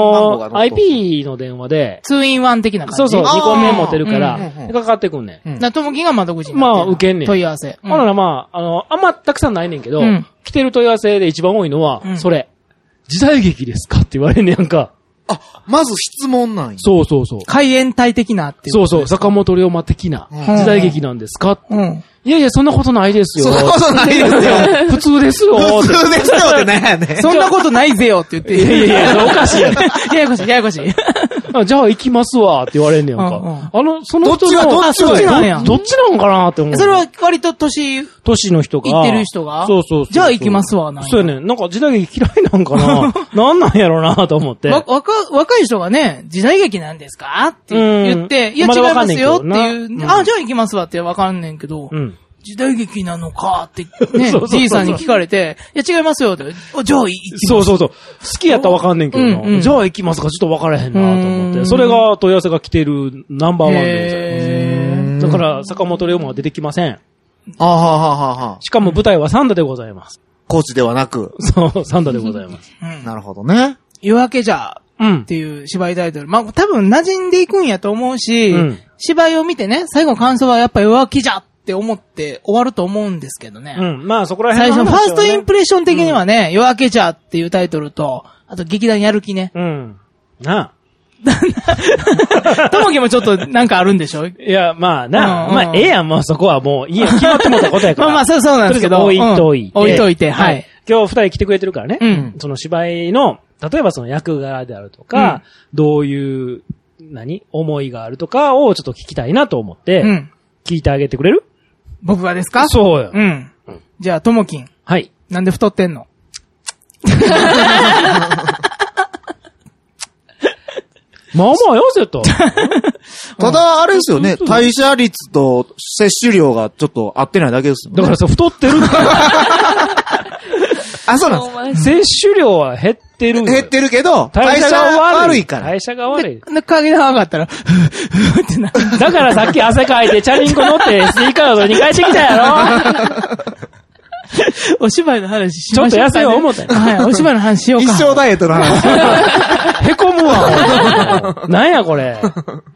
IP の電話で。 2-in-1 的な感じ。 そうそう、2個目持てるから、かかってくんねん。 ともきが窓口にまあ、受けんねん。 問い合わせ。 ほんならまあ、あんまたくさんないねんけど、来てる問い合わせで一番多いのは、それ。時代劇ですかって言われんねやんか。 あ、まず質問なんや。 そう。 海援隊的なっていう。 そう、坂本龍馬的な。時代劇なんですか？いやいや、そんなことないですよ。 そんなことないですよ。 普通ですよ。 普通ですよってなんやね。 そんなことないぜよって言って。 いや、おかしいやん。 ややこしい。 じゃあ行きますわって言われんねやんか。その人どっちなんや。 どっちなんかなって思う。 それは割と年の人が。 行ってる人が。 そう。 じゃあ行きますわ、 そうやねん。なんか時代劇嫌いなんかな。なんなんやろなと思って。 若い人がね、時代劇なんですかって言って、いや違いますよっていう。じゃあ行きますわってわかんねんけど。時代劇なのかってね、じいさんに聞かれて、いや違いますよって、じゃあ行きます。 そう。好きやったらわかんねんけど、じゃあ行きますかちょっとわからへんなと思って。それが問い合わせが来てるナンバー1でございます。だから坂本龍馬は出てきません。しかも舞台は三田でございます。 高知ではなく。 そう、三田でございます。 なるほどね。 夜明けじゃっていう芝居タイトル。まあ多分馴染んでいくんやと思うし、芝居を見てね、最後の感想はやっぱ夜明けじゃって思って終わると思うんですけどね。 まあそこら辺最初のファーストインプレッション的にはね、夜明けじゃっていうタイトルと、あと劇団やる気ね。 なあ。 ともきもちょっとなんかあるんでしょ？ いや、まあな、まあええやん、もうそこはもう、いいや、決まってもったことやから。 まあそうなんですけど。 置いといて。 はい。 今日二人来てくれてるからね。その芝居の、例えばその役柄であるとか、どういう、思いがあるとかをちょっと聞きたいなと思って、聞いてあげてくれる？ 僕がですか？ そうよ。 じゃあ、ともきん。 はい。 なんで太ってんの？ まあまあ痩せた。 ただ、あれですよね、代謝率と摂取量がちょっと合ってないだけですよね。 だからさ、太ってるあ、そうなんです。摂取量は減ってる。 減ってるけど、代謝が悪いから。 代謝が悪い。 影が上がったら、ってなる。 だからさっき汗かいてチャリンコ乗ってスイカードに帰ってきたやろお芝居の話しましょうか、ね。 ちょっと痩せよう思ったよ。 はい、お芝居の話しようか。 一生ダイエットの話。 へこむわ。なんやこれ。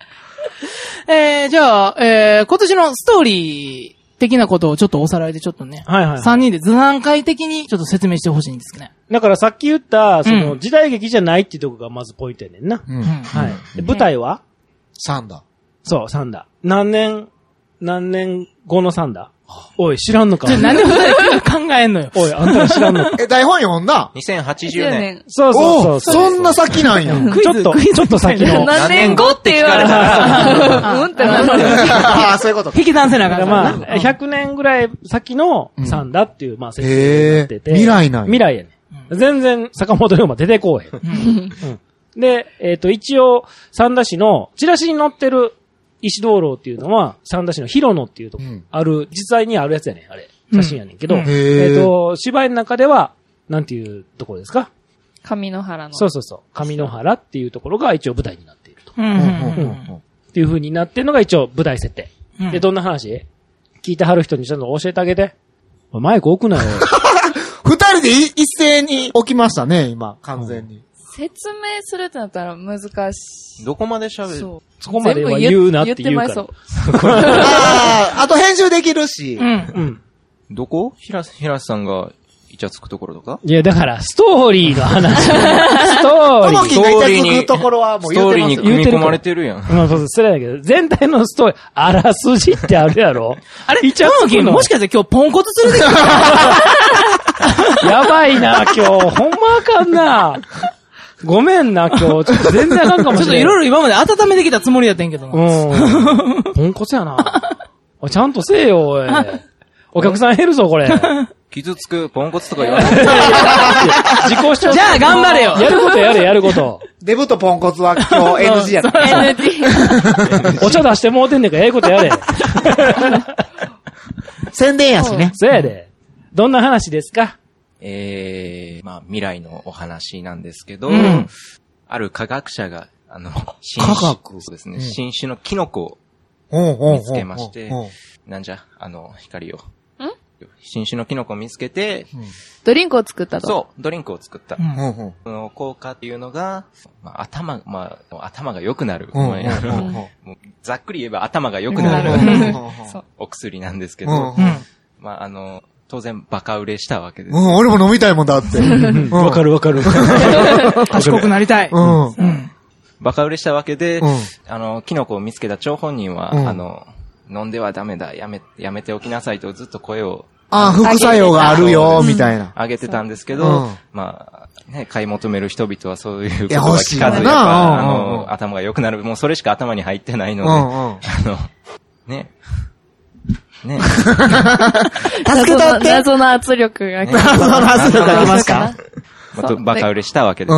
じゃあ、今年のストーリー的なことをちょっとおさらいでちょっとね。3人で図段階的にちょっと説明してほしいんですね。 だからさっき言った、その時代劇じゃないっていうところがまずポイントやねんな。はい。舞台は三田。 そう、三田。何年後の三田？おい、知らんのか。 なんで考えんのよ。 おい、あんたら知らんのか。 台本読んだ ?2080 年。 そう。 そんな先なんや。 ちょっと先の。 何年後って言われたら。ってなる。 ああ、そういうこと。 引き算せなあかん。 まあ、100年ぐらい先の三田っていう、まあ、設定になってて。 未来なんや。 未来やね。全然坂本龍馬出てこうへん。で、一応、三田市のチラシに載ってる石灯籠っていうのは、三田市の広野っていうとこ、実際にあるやつやねん、あれ。写真やねんけど、芝居の中では、なんていうところですか？ 上野原の。 そう。上野原っていうところが一応舞台になっていると。っていう風になってるのが一応舞台設定。で、どんな話？聞いてはる人にちゃんと教えてあげて。マイク置くなよ。 二人で一斉に置きましたね、今、完全に。 説明するってなったら難しい。 どこまで喋る？ そこまでは言うなって言うから。 あと編集できるし。 どこ？平瀬さんがいイチャつくところとかいや、だから、ストーリーの話。ストーリー。 ストーリーに、ところはもう言うてますよ。 ストーリーに組み込まれてるやん。 まあ、そう、それだけど、全体のストーリー、あらすじってあるやろあれ、イチャつくのもしかして今日ポンコツ連れてきたやばいな、今日。ほんまあかんな。ごめんな、今日。ちょっと全然あかんかもしれない。 ちょっといろいろ今まで温めてきたつもりやったんやけどな。 ポンコツやな。ちゃんとせえよ、おい。お客さん減るぞ、これ。 傷つく、ポンコツとか言わない。 自己主張。 じゃあ頑張れよ。 やることやれ、やること。 デブとポンコツは今日 NG やった。 NG。 お茶出してもうてんねんから、ええことやれ。 宣伝やしね。 そうやで。どんな話ですか？ まあ、未来のお話なんですけど、ある科学者が、 科学そうですね、新種のキノコを見つけまして、なんじゃ、光を。新種のキノコを見つけて、 ドリンクを作ったと。 そう、ドリンクを作った。その効果っていうのが、頭が良くなる。ざっくり言えば頭が良くなるお薬なんですけど、まあ、当然バカ売れしたわけです。 俺も飲みたいもんだって。 わかるわかる。 賢くなりたい。 バカ売れしたわけで、キノコを見つけた張本人は、飲んではダメだ、やめておきなさいとずっと声を。 副作用があるよ、みたいな。 上げてたんですけど、まあ、ね、買い求める人々はそういうことが聞かず、やっぱ、頭が良くなる。もうそれしか頭に入ってないので、ね。 助けたって。 謎の圧力が。 謎の圧力が来ますか？ バカ売れしたわけです。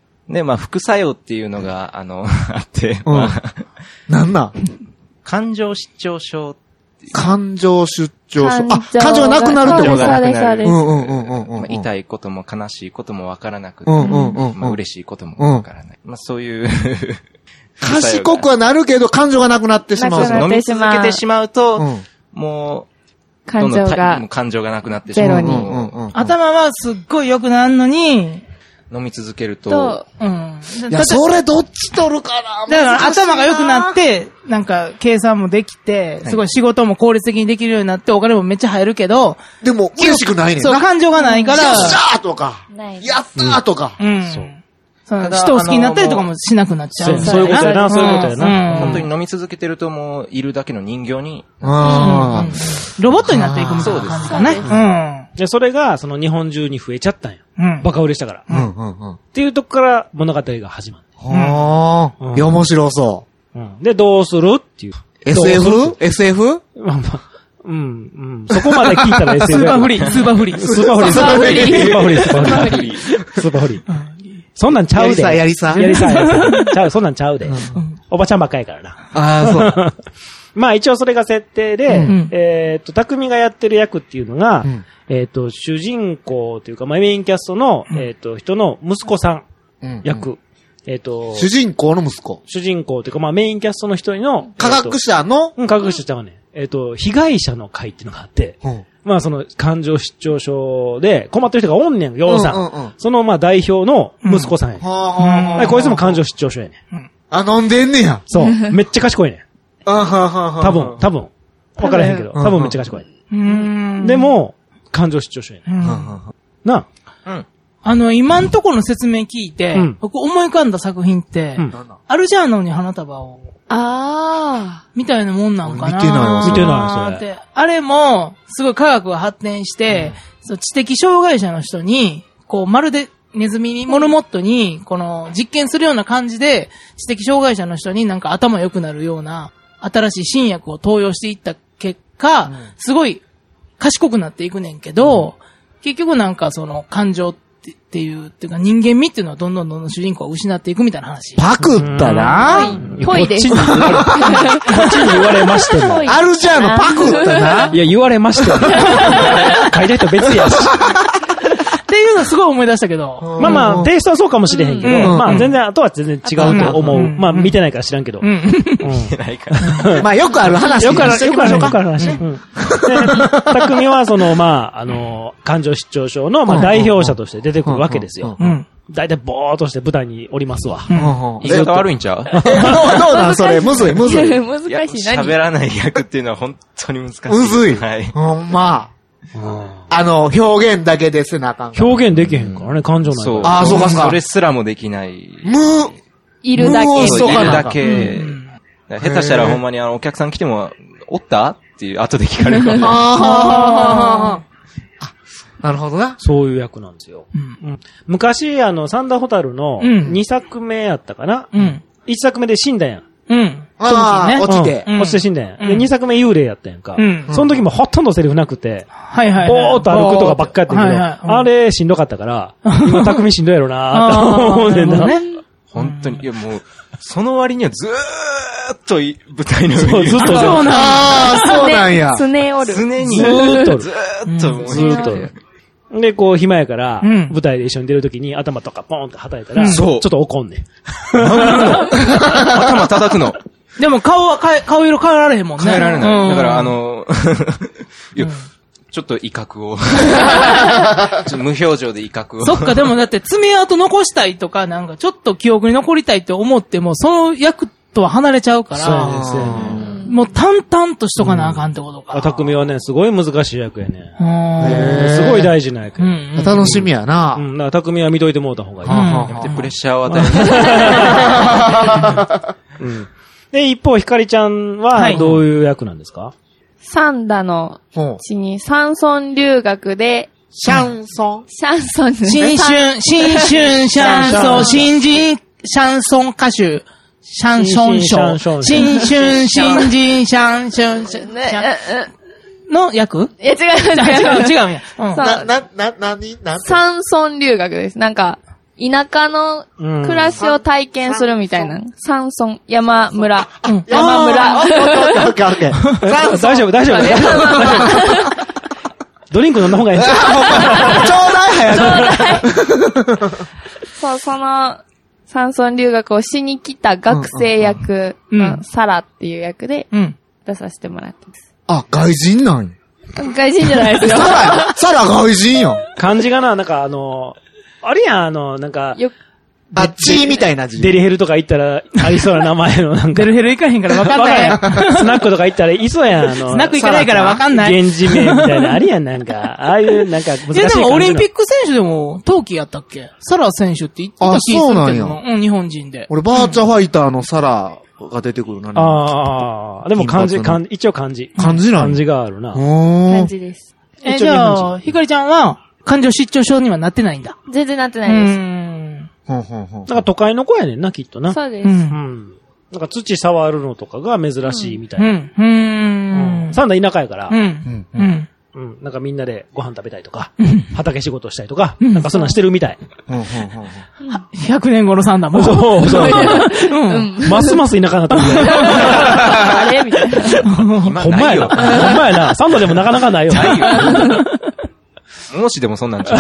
で、まあ、副作用っていうのが、あって、 なんなん感情失調症っていう。 感情失調症。感情がなくなるってことだね。痛いことも悲しいこともわからなくて、嬉しいこともわからない。まあ、そういう。 賢くはなるけど、感情がなくなってしまう。 飲み続けてしまうと、もう、感情がなくなってしまう。 頭はすっごい良くなるのに、 飲み続けると。 いや、それどっち取るかな。 だから頭が良くなって、なんか計算もできて、すごい仕事も効率的にできるようになって、お金もめっちゃ入るけど。 でも、嬉しくないねんな。 そう、感情がないから。 よっしゃーとか。やったーとか。 そう。人を好きになったりとかもしなくなっちゃう。 そういうことやな、そういうことやな。 本当に飲み続けてるともう、いるだけの人形に。 ロボットになっていくみたいな感じかね。 で、それが、その日本中に増えちゃったんよ。バカ売れしたから。っていうとこから物語が始まる。 いや、面白そう。 で、どうするっていう。 SF？ まあまあ。そこまで聞いたら SF。 スーパーフリー。 そんなんちゃうで。 やりさ。 ちゃう、そんなんちゃうで。おばちゃんばっかりやからな。 そう。 まあ一応それが設定で、匠がやってる役っていうのが、主人公というか、メインキャストの、人の息子さん役。 主人公の息子。 主人公というか、まあメインキャストの一人の、 科学者の科学者ちゃうね。被害者の会っていうのがあって、まあその感情失調症で困ってる人がおんねん、ようさん。そのまあ代表の息子さんや。こいつも感情失調症やねん。 飲んでんねや。 そう。めっちゃ賢いねん。多分。わからへんけど、多分めっちゃ賢い。でも、感情失調症やねん。なあ。今んとこの説明聞いて、僕思い浮かんだ作品って、アルジャーノンに花束を、みたいなもんなんかな。 見てない、それ。 あれも、すごい科学が発展して、知的障害者の人に、こう、まるでネズミに、モルモットに、この、実験するような感じで、知的障害者の人になんか頭良くなるような、新しい新薬を投与していった結果、すごい賢くなっていくねんけど、結局なんかその感情っていうか人間味っていうのはどんどん主人公を失っていくみたいな話。 パクったなぽいです。 こっちに言われましても。 アルジャーノパクったな。 いや、言われましても。書いた人別やし。 っていうのすごい思い出したけど。 まあまあ、テイストはそうかもしれへんけど、まあ全然、あとは全然違うと思う。まあ見てないから知らんけど。 見てないから。 まあよくある話。 よくある話。匠はその、まあ、感情失調症の代表者として出てくるわけですよ。だいたいぼーっとして舞台におりますわ。 意外と悪いんちゃう？ どうなんそれむずい。 難しい。 喋らない役っていうのは本当に難しい。 むずい。 はい。 ほんま。 表現だけでせなあかん。 表現できへんからね、感情ない。 そう。 そうかそうか。 それすらもできない。 いるだけ。 いるだけ。下手したらほんまにお客さん来ても、おったっていう後で聞かれるから。 なるほどな。 そういう役なんですよ。昔、サンダーホタルの2作目やったかな。1作目で死んだやん。 落ちて死んだやん。で、2作目幽霊やったやんか。その時もほとんどセリフなくて、ぼーっと歩くとかばっかやったけど、あれしんどかったから、今匠しんどいやろなと思うねんな。 本当に、いやもう、その割にはずーっと舞台の上に。 ずっと。 そうなんや。 常おる。 常に。 ずーっと。 ずーっと。 で、こう、暇やから、舞台で一緒に出るときに頭とかポンって叩いたら、ちょっと怒んねん。 頭叩くの。 でも顔色変えられへんもんね。 変えられない。だからいやちょっと威嚇を。無表情で威嚇を。 そっか、でもだって爪痕残したいとか、なんかちょっと記憶に残りたいって思っても、その役とは離れちゃうから。 そうですね。 もう淡々としとかなあかんってことか。 匠はね、すごい難しい役やね。すごい大事な役。 楽しみやな。 だから匠は見といてもうた方がいい。 やめてプレッシャーを与える。 で、一方、ひかりちゃんはどういう役なんですか？ サンダの地に山村留学で、 シャンソン新春シャンソン、新人シャンソン歌手。シャンソンショー。新春新人シャンソンの役？ いや、違うんや。 山村留学です。なんか、田舎の暮らしを体験するみたいな。山村、山村。山村。 大丈夫。ドリンク飲んだ方がいい。ちょうだい早く。 そう、その、山村留学をしに来た学生役のサラっていう役で出させてもらってます。 あ、外人なんや。 外人じゃないですよ。 サラ外人やん。 漢字がな、なんかあれやん、なんか、 あっちみたいな字。 デリヘルとか行ったら、ありそうな名前のなんか。 デリヘル行かへんからわかんないやん。 スナックとか行ったらいそうやん、 スナック行かないからわかんない。 源氏名みたいな、ありやん、なんか。ああいう、なんか難しい感じの。 でもオリンピック選手でも、冬季やったっけ？サラ選手って言ってた気がするけど。日本人で。 俺、バーチャファイターのサラが出てくるな。 でも一応漢字。 漢字なん？ 漢字があるな。 漢字です。 じゃあ、ひかりちゃんは、感情失調症にはなってないんだ。 全然なってないです。 なんか都会の子やねんな、きっとな。 そうです。 なんか土触るのとかが珍しいみたいな。サンダ田舎やから。なんかみんなでご飯食べたいとか、畑仕事したいとか、なんかそんなんしてるみたい。 100年後のサンダも。 そう。ますます田舎になったみたいな。 あれみたいな。 ほんまやな。サンダでもなかなかないよ。 もしでもそんなんちゃ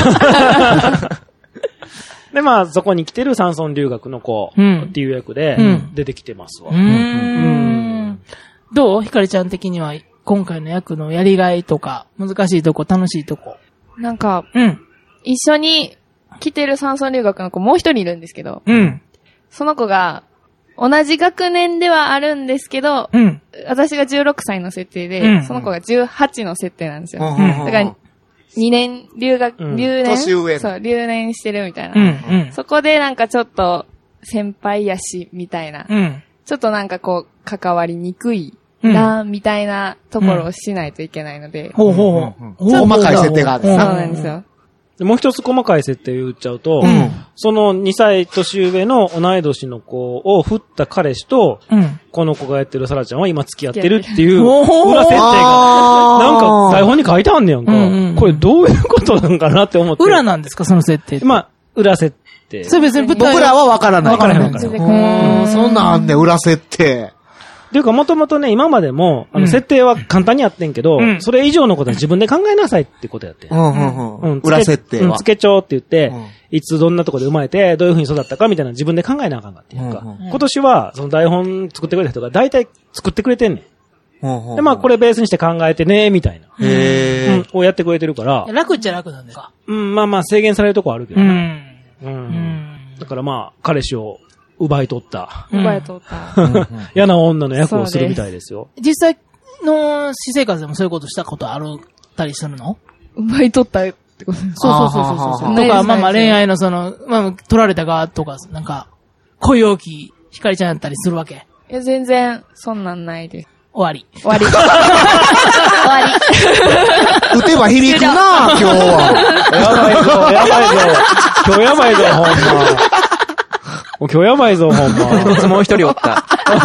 う。 で、まあ、そこに来てる山村留学の子っていう役で出てきてますわ。 どう？ひかりちゃん的には、今回の役のやりがいとか、難しいとこ、楽しいとこ。 なんか、一緒に来てる山村留学の子もう一人いるんですけど、その子が、同じ学年ではあるんですけど、私が16歳の設定で、その子が18の設定なんですよ。だから、2年留年そう、留年してるみたいな。そこでなんかちょっと先輩やし、みたいな。ちょっとなんかこう、関わりにくいな、みたいなところをしないといけないので。 細かい設定がある。 そうなんですよ。 もう一つ細かい設定を言っちゃうと、その2歳年上の同い年の子を振った彼氏と、この子がやってるサラちゃんは今付き合ってるっていう裏設定が、なんか台本に書いてあんねやんか。これどういうことなんかなって思って。 裏なんですか、その設定。 まあ、裏設定。 それ別に僕らはわからない。 わからへん。 そんなんあんねん、裏設定。 っていうか、もともとね、今までも、設定は簡単にやってんけど、それ以上のことは自分で考えなさいってことやって。 裏設定は。 つけちょうって言って、いつどんなとこで生まれて、どういう風に育ったかみたいな自分で考えなあかんかっていうか。今年は、その台本作ってくれた人が大体作ってくれてんねん。で、まあ、これベースにして考えてね、みたいな。をやってくれてるから。 楽っちゃ楽なんですか？ まあまあ、制限されるとこあるけどね。だからまあ、彼氏を、奪い取った。嫌な女の役をするみたいですよ。 実際の私生活でもそういうことしたことあるたりするの？ 奪い取ったってこと。そうとか、まあ恋愛の取られた側とか、なんか、恋大きいひかりちゃんやったりするわけ。 いや、全然、そんなんないです。 終わり。 終わり。終わり。 打てば響くな今日は。 やばいぞ。今日やばいぞ、ほんま。今日やばいぞ、ほんま。 もう一人おった。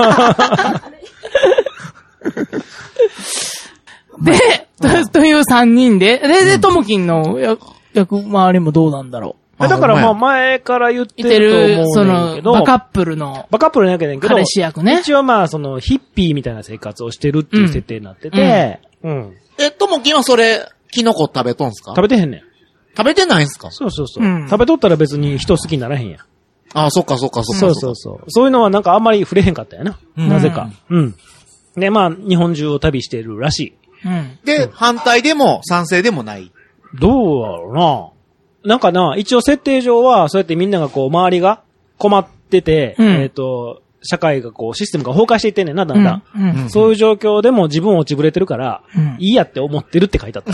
で、という3人で、で、ともきんの役回りもどうなんだろう。 だからまあ前から言ってると思うんだけど、 バカップルのやけど、 彼氏役ね。 一応まあヒッピーみたいな生活をしてるっていう設定になってて、 ともきんはそれ、キノコ食べとんすか？ 食べてへんねん。 食べてないんすか？ そう。食べとったら別に人好きにならへんやん。 ああ、そっか。 そういうのはなんかあんまり触れへんかったやな。なぜか。で、まあ日本中を旅しているらしい。 で、反対でも賛成でもない。 どうだろうな。なんかな、一応設定上は、そうやってみんながこう、周りが困ってて、社会がこう、システムが崩壊していってんねんな、だんだん。そういう状況でも自分落ちぶれてるから、いいやって思ってるって書いてあった。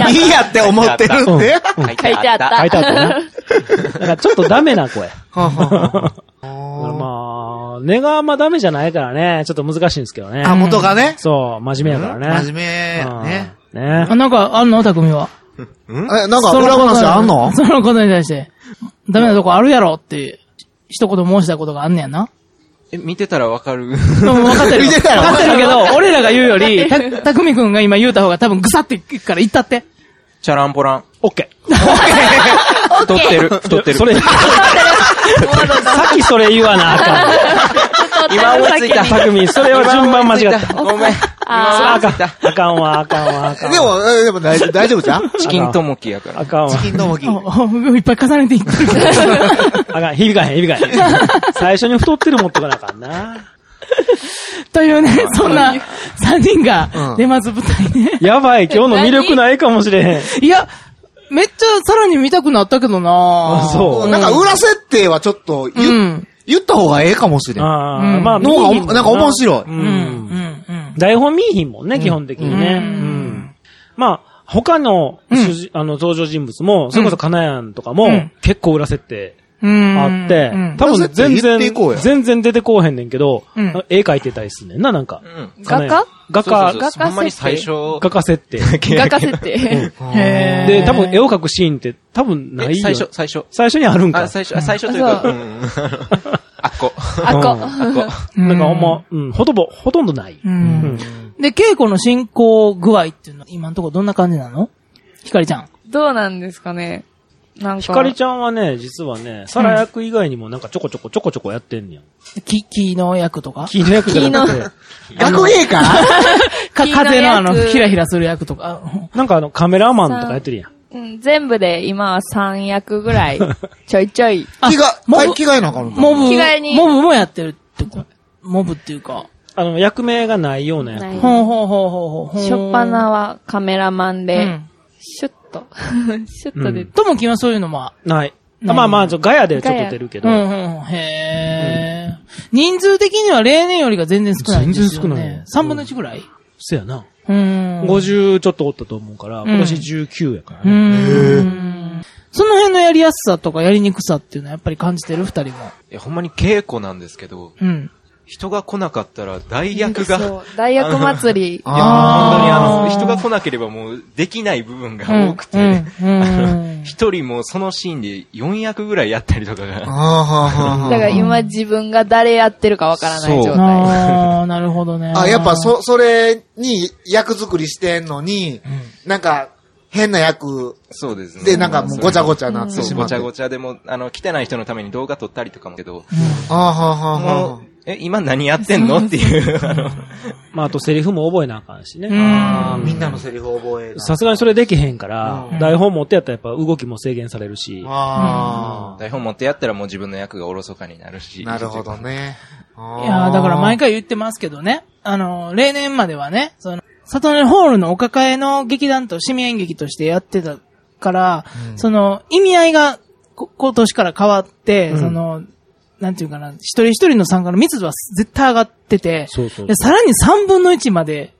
いいやって思ってるって書いてあった。 書いてあったな。だからちょっとダメな声。まあ、根があんまダメじゃないからね、ちょっと難しいんですけどね。 元がね。 そう、真面目やからね。 真面目ね。 なんか、あんの匠は。 なんか裏話あんの？ そのことに対して、ダメなとこあるやろって、一言申したことがあんねやな。 見てたらわかる。 分かってる。分かってるけど、俺らが言うより、たくみくんが今言うた方が多分ぐさっていくから言ったって。 チャランポラン。 オッケー。太ってる。 それ、さっきそれ言わなあかん。 今思いついた。 たくみ、それは順番間違った。 ごめん。 あかんわ。 でも大丈夫じゃん？ チキンともきやから。 あかんわ。 チキンともき。 いっぱい重ねていってる。 あかん、響かへん。最初に太ってる持っとかなあかんな。 というね、そんな3人が出ます舞台ね。 やばい、今日の魅力ないかもしれへん。 いや、めっちゃさらに見たくなったけどな。 そう。なんか裏設定はちょっと言った方がええかもしれん。 まあ、 なんか面白い。 台本見えひんもんね、基本的にね。まあ、他の登場人物も、それこそ金谷とかも、結構裏設定あって、多分全然出てこうへんねんけど、絵描いてたりすんねんな、なんか。画家ほんまに最初。 画家設定。で、多分絵を描くシーンって多分ないよ。最初にあるんか。 最初というか、あっこ。 なんかほとんどない。 で、稽古の進行具合っていうのは今のところどんな感じなの？ひかりちゃん。 どうなんですかね。なんか。 ひかりちゃんはね、実はね、サラ役以外にもなんかちょこちょこやってんねん。 木の役とか？ 木の役じゃなくて。 学芸か風のひらひらする役とか。 なんかカメラマンとかやってるやん。 全部で今は3役ぐらい、ちょいちょい。 着替えなあかんの？ モブもやってるってこと？モブっていうか。 役名がないような役。 しょっぱなはカメラマンで、シュッとで。 ともきはそういうのもない。まあ、ガヤでちょっと出るけど。 へー。人数的には例年よりが全然少ないんですよね。全然少ない。3分の1ぐらい？ そやな。50ちょっとおったと思うから、今年19やからね。 その辺のやりやすさとかやりにくさっていうのはやっぱり感じてる2人も。 いや、ほんまに稽古なんですけど、人が来なかったら代役が。 そう、代役祭り。 本当に人が来なければもうできない部分が多くて、一人もそのシーンで4役ぐらいやったりとかが。だから今自分が誰やってるかわからない状態。 ああ、なるほどね。 やっぱそれに役作りしてんのに、なんか、変な役。 そうですね。 で、なんかもうごちゃごちゃなってしまって。 ごちゃごちゃでも、来てない人のために動画撮ったりとかもけど。今何やってんのっていう。 まあ、あとセリフも覚えなあかんしね。 みんなのセリフ覚え。 さすがにそれできへんから、台本持ってやったらやっぱ動きも制限されるし。 台本持ってやったらもう自分の役がおろそかになるし。 なるほどね。 いやだから毎回言ってますけどね。例年まではね、里根ホールのお抱えの劇団と市民演劇としてやってたから、意味合いが今年から変わって、なんていうかな、一人一人の参加の密度は絶対上がってて、でさらに3分の1まで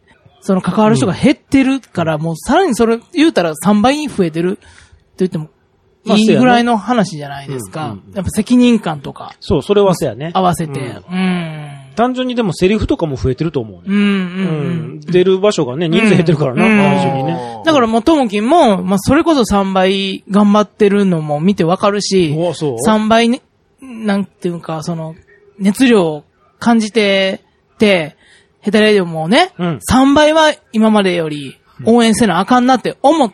その関わる人が減ってるから、もうさらにそれ言うたら3倍に増えてるって言っても、いいぐらいの話じゃないですか。やっぱ責任感とか。 そう、それはせやね。 合わせて。 単純にでもセリフとかも増えてると思うね。出る場所がね、人数減ってるからな、単純にね。 だからもうともきんも、まあそれこそ3倍頑張ってるのも見てわかるし、3倍ね、なんていうか、その、熱量を感じてて、ヘタレディオもね、3倍は今までより応援せなあかんなって思って、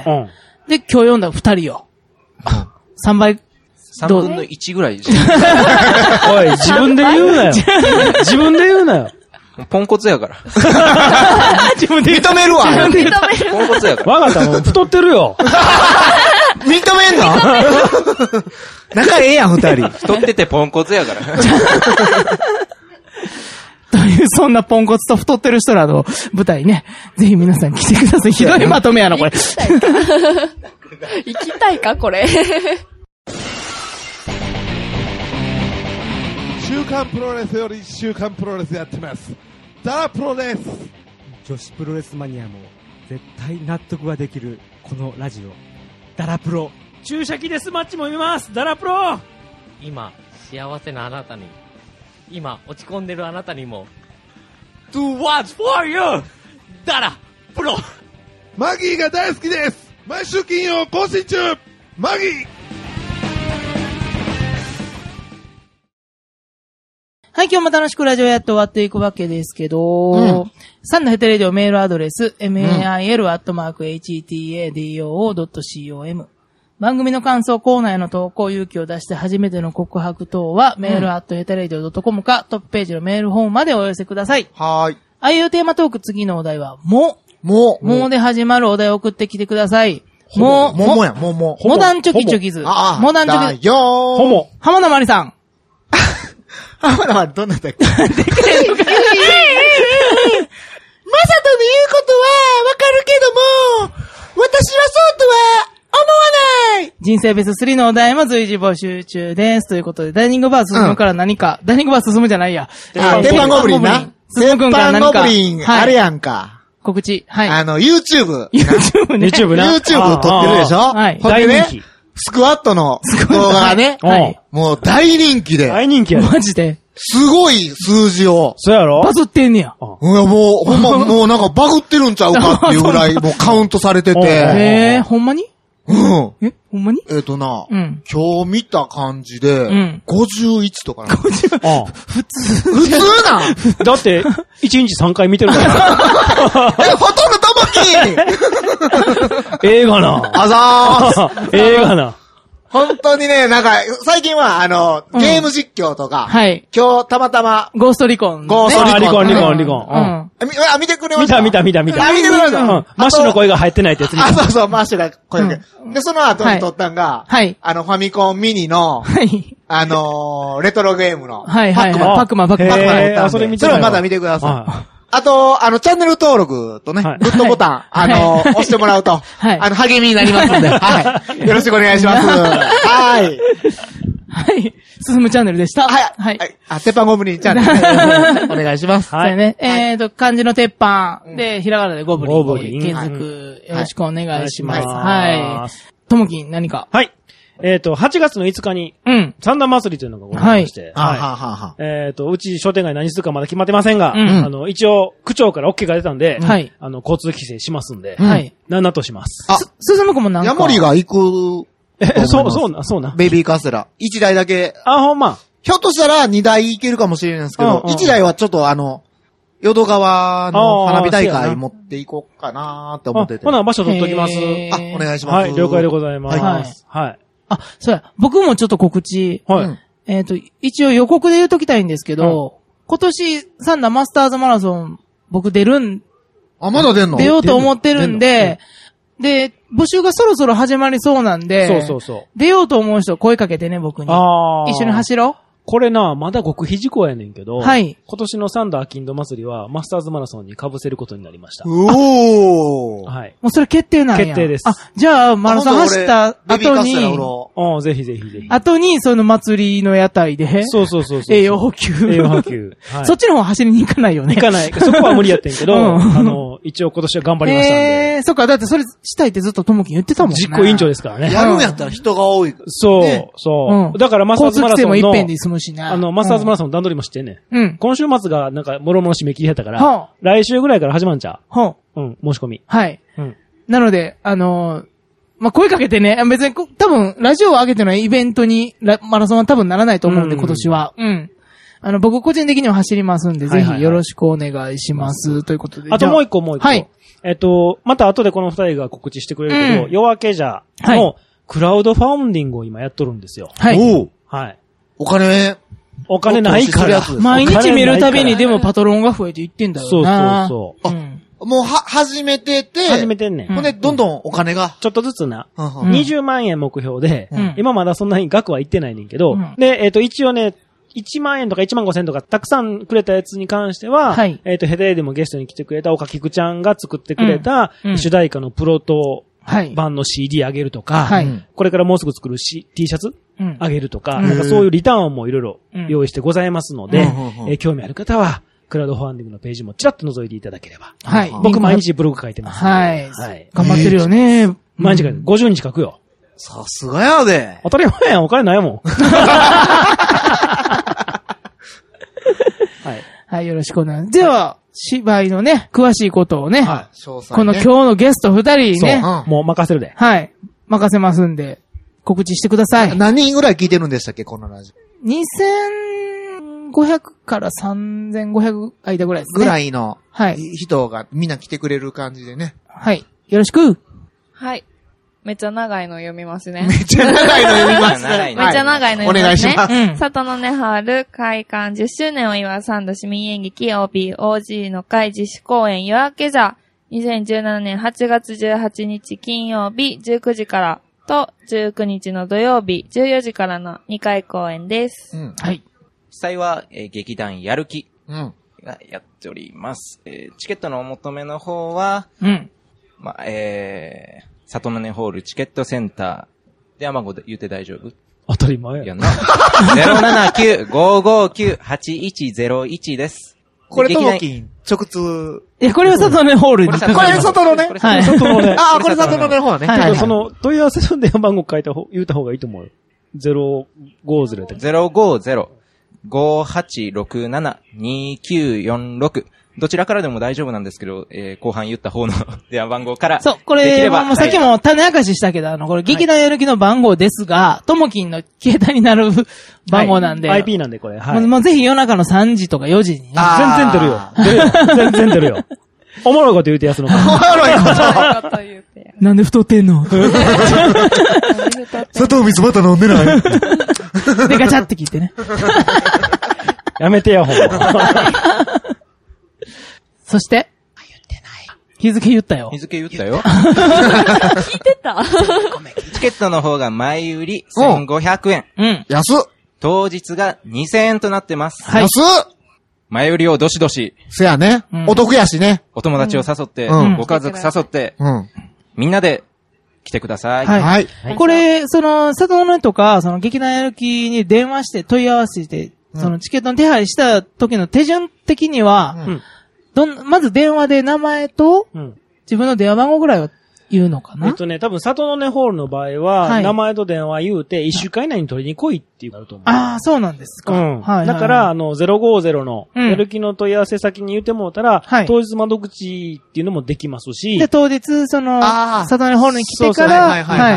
で、今日読んだ2人よ。3倍。 3分の1ぐらい。 おい、自分で言うなよ。自分で言うなよ。 ポンコツやから。 自分で認めるわ。 認める。 ポンコツやから。 わかった、もう太ってるよ。 認めんの仲ええやん、2人。 太っててポンコツやから。 という、そんなポンコツと太ってる人らの舞台ね。ぜひ皆さん来てください。ひどいまとめやな、これ。 行きたいか、これ。 週刊プロレスより週刊プロレスやってます。ダラプロです。 女子プロレスマニアも絶対納得ができるこのラジオ。ダラプロ。 注射器デスマッチも見ます。ダラプロ。 今、幸せなあなたに。今、落ち込んでるあなたにも。 Do what's for you! ダラプロ。 マギーが大好きです。毎週金曜更新中。マギー。 はい、今日も楽しくラジオやって終わっていくわけですけど、サンダヘテレディオメールアドレス、mail@httado.com。番組の感想、コーナーへの投稿、勇気を出して初めての告白等は、メール@heteradio.com か、トップページのメールフォームまでお寄せください。 はい。 あいうテーマトーク次のお題は、もで始まるお題を送ってきてください。モダンチョキチョキズ。モダンチョキズ。 ホモ。 浜田まりさん。 浜田はどんなだっけマサトの言うことはわかるけども、私はそうとは思わない。 人生ベスト3のお題も随時募集中です。ということで、ダイニングバー進むから何か、ダイニングバー進むじゃないや。 鉄板ゴブリンな。 進むくんから何か。 鉄板ゴブリン、あれやんか。 告知。はい。 YouTube ね。 YouTube な。 YouTube 撮ってるでしょはい。 大人気。スクワットの動画がね。 はい。 もう大人気で。 大人気や。 マジで。 すごい数字を。 そうやろバズってんねや。 もう、ほんま、もうなんかバグってるんちゃうかっていうぐらい、もうカウントされてて。 ほんまに？ うん。 ほんまに？ 今日見た感じで、51とかな。 普通なんだって、1日3回見てるから。 ほとんどともき映画な。 あざー映画な。 本当にね、なんか、最近は、ゲーム実況とか、 はい。 今日たまたま、 ゴーストリコン。 リコン。 見てくれました？ 見た。 見てくれました？ マッシュの声が入ってないってやつに。 そう、マッシュが声だけ。で、その後に撮ったんが、はい。ファミコンミニの、はい。レトロゲームの、 はい。パックマン。 それをまだ見てください。あと、チャンネル登録とね、グッドボタン、押してもらうと、励みになりますんで、はい。よろしくお願いします。はい。 はい。進むチャンネルでした。 はい。鉄板ゴブリンチャンネル。お願いします。 はいね。漢字の鉄板で、ひらがなでゴブリン。検索、よろしくお願いします。はい。ともきん、何か。 はい。8月の5日に、三段祭りというのがございまして、うち商店街何するかまだ決まってませんが、一応、区長から OK が出たんで、交通規制しますんで、7とします。 進むくもなんか。 ヤモリが行く、 そうな。 ベイビーカステラ。1台だけ。 ほんま。 ひょっとしたら2台行けるかもしれないんですけど、1台はちょっと淀川の花火大会持っていこうかなーって思ってて。 ほな、場所取っときます。 お願いします。 はい、了解でございます。はい。 そうや。僕もちょっと告知。はい。一応予告で言うときたいんですけど、今年サンダマスターズマラソン、僕出るん。 まだ出んの？ 出ようと思ってるんで、で、募集がそろそろ始まりそうなんで、出ようと思う人声かけてね、僕に。一緒に走ろう。 これな、まだ極秘事項やねんけど、 はい。 今年のサンダーキンド祭りはマスターズマラソンに被せることになりました。 おー。 はい。 もうそれ決定なんや。 決定です。 じゃあ、マラソン走った後に、 ぜひ。 後にその祭りの屋台で、 そう。 栄養補給。 栄養補給。 そっちの方走りに行かないよね。 行かない。そこは無理やってんけど、 一応今年は頑張りましたんで。 そっか、だってそれしたいってずっとともきん言ってたもんね。 実行委員長ですからね。 やるんやったら人が多い。 そう、そう。だからマスターズマラソンの、 交通規制も一遍で済むしね。 マスターズマラソンの段取りもしてんね。 うん。 今週末がなんか、もろもろ締め切りやったから、来週ぐらいから始まるんちゃう？うん、申し込み。 はい。うん。なので、まあ、声かけてね、別に多分、ラジオを上げてのイベントに、マラソンは多分ならないと思うんで、今年は。うん。僕個人的には走りますんで、ぜひよろしくお願いします。ということで。 あともう一個。はい。また後でこの二人が告知してくれるけど、夜明けじゃのクラウドファウンディングを今やっとるんですよ。 はい。 はい。 お金ないから。 毎日見るたびにでもパトロンが増えていってんだよな。 そう。 もう始めて始めてんねん。 ほんで、どんどんお金が。 ちょっとずつな。20万円目標で、今まだそんなに額はいってないねんけど、で、一応ね、1万円とか1万5千とかたくさんくれたやつに関しては、ヘテレでもゲストに来てくれた岡菊ちゃんが作ってくれた主題歌のプロト版の CD あげるとか、これからもうすぐ作るT シャツあげるとか、なんかそういうリターンもいろいろ用意してございますので、興味ある方は、クラウドファンディングのページもちらっと覗いていただければ。 はい。 僕毎日ブログ書いてます。 はい。はい。頑張ってるよね。 毎日書いてる。50日書くよ。 さすがやで。 当たり前やん。お金ないもん。 はい。はい、よろしくお願いします。では、芝居のね、詳しいことをね。はい。この今日のゲスト2人にね。 もう任せるで。 はい。任せますんで、告知してください。 何人ぐらい聞いてるんでしたっけ、このラジオ。 2500から3500間ぐらいですね。 ぐらいの人がみんな来てくれる感じでね。 はい。よろしく。 はい。めっちゃ長いの読みますね。 めっちゃ長いの読みますね。 めっちゃ長いの読みますね。 お願いします。 里の根春開館10周年を祝う三度市民演劇 OB/OG の会自主公演夜明け座2017年8月18日金曜日19時からと19日の土曜日14時からの2回公演です。 はい。 実際は、劇団やる気がやっております。チケットのお求めの方は、まあ、里の根ホールチケットセンター。電話番号で言って大丈夫？ 当たり前やな。079-559-8101 です。 これともきん、直通。 いや、これは里の根ホールに。 これ里のね。 はい。 里のね。 あ、これ里のね方ね。 はい。その、問い合わせの電話番号言った方がいいと思うよ。050って。 050-5867-2946。どちらからでも大丈夫なんですけど、後半言った方の電話番号から。 そう、これ、もうさっきも種明かししたけど、これ劇団やる気の番号ですが、ともきんの携帯になる番号なんで。 IP なんでこれ。はい。 もうぜひ夜中の3時とか4時に。 全然出るよ。全然出るよ。おもろいこと言うてやつの。おもろいこと言うて。 なんで太ってんの？ 砂糖水また飲んでない？ で、ガチャって聞いてね。 やめてよ、ほんま。 そして、 言ってない。 日付言ったよ。 日付言ったよ。 聞いてた？ チケットの方が前売り1500円。 うん。 安っ。 当日が2000円となってます。 はい。安っ。 前売りをどしどし。 せやね。お得やしね。 お友達を誘って、ご家族誘って、みんなで来てください。 はい。 これ、里の根とか、劇団やる気に電話して問い合わせて、チケットの手配した時の手順的には、まず電話で名前と、自分の電話番号ぐらいは言うのかな？ 多分、里の根ホールの場合は、名前と電話言うて、1週間以内に取りに来いっていうのがあると思う。 ああ、そうなんですか。 はい。だから、050の、やる気の問い合わせ先に言ってもらったら、当日窓口っていうのもできますし。 で、当日、里の根ホールに来てから、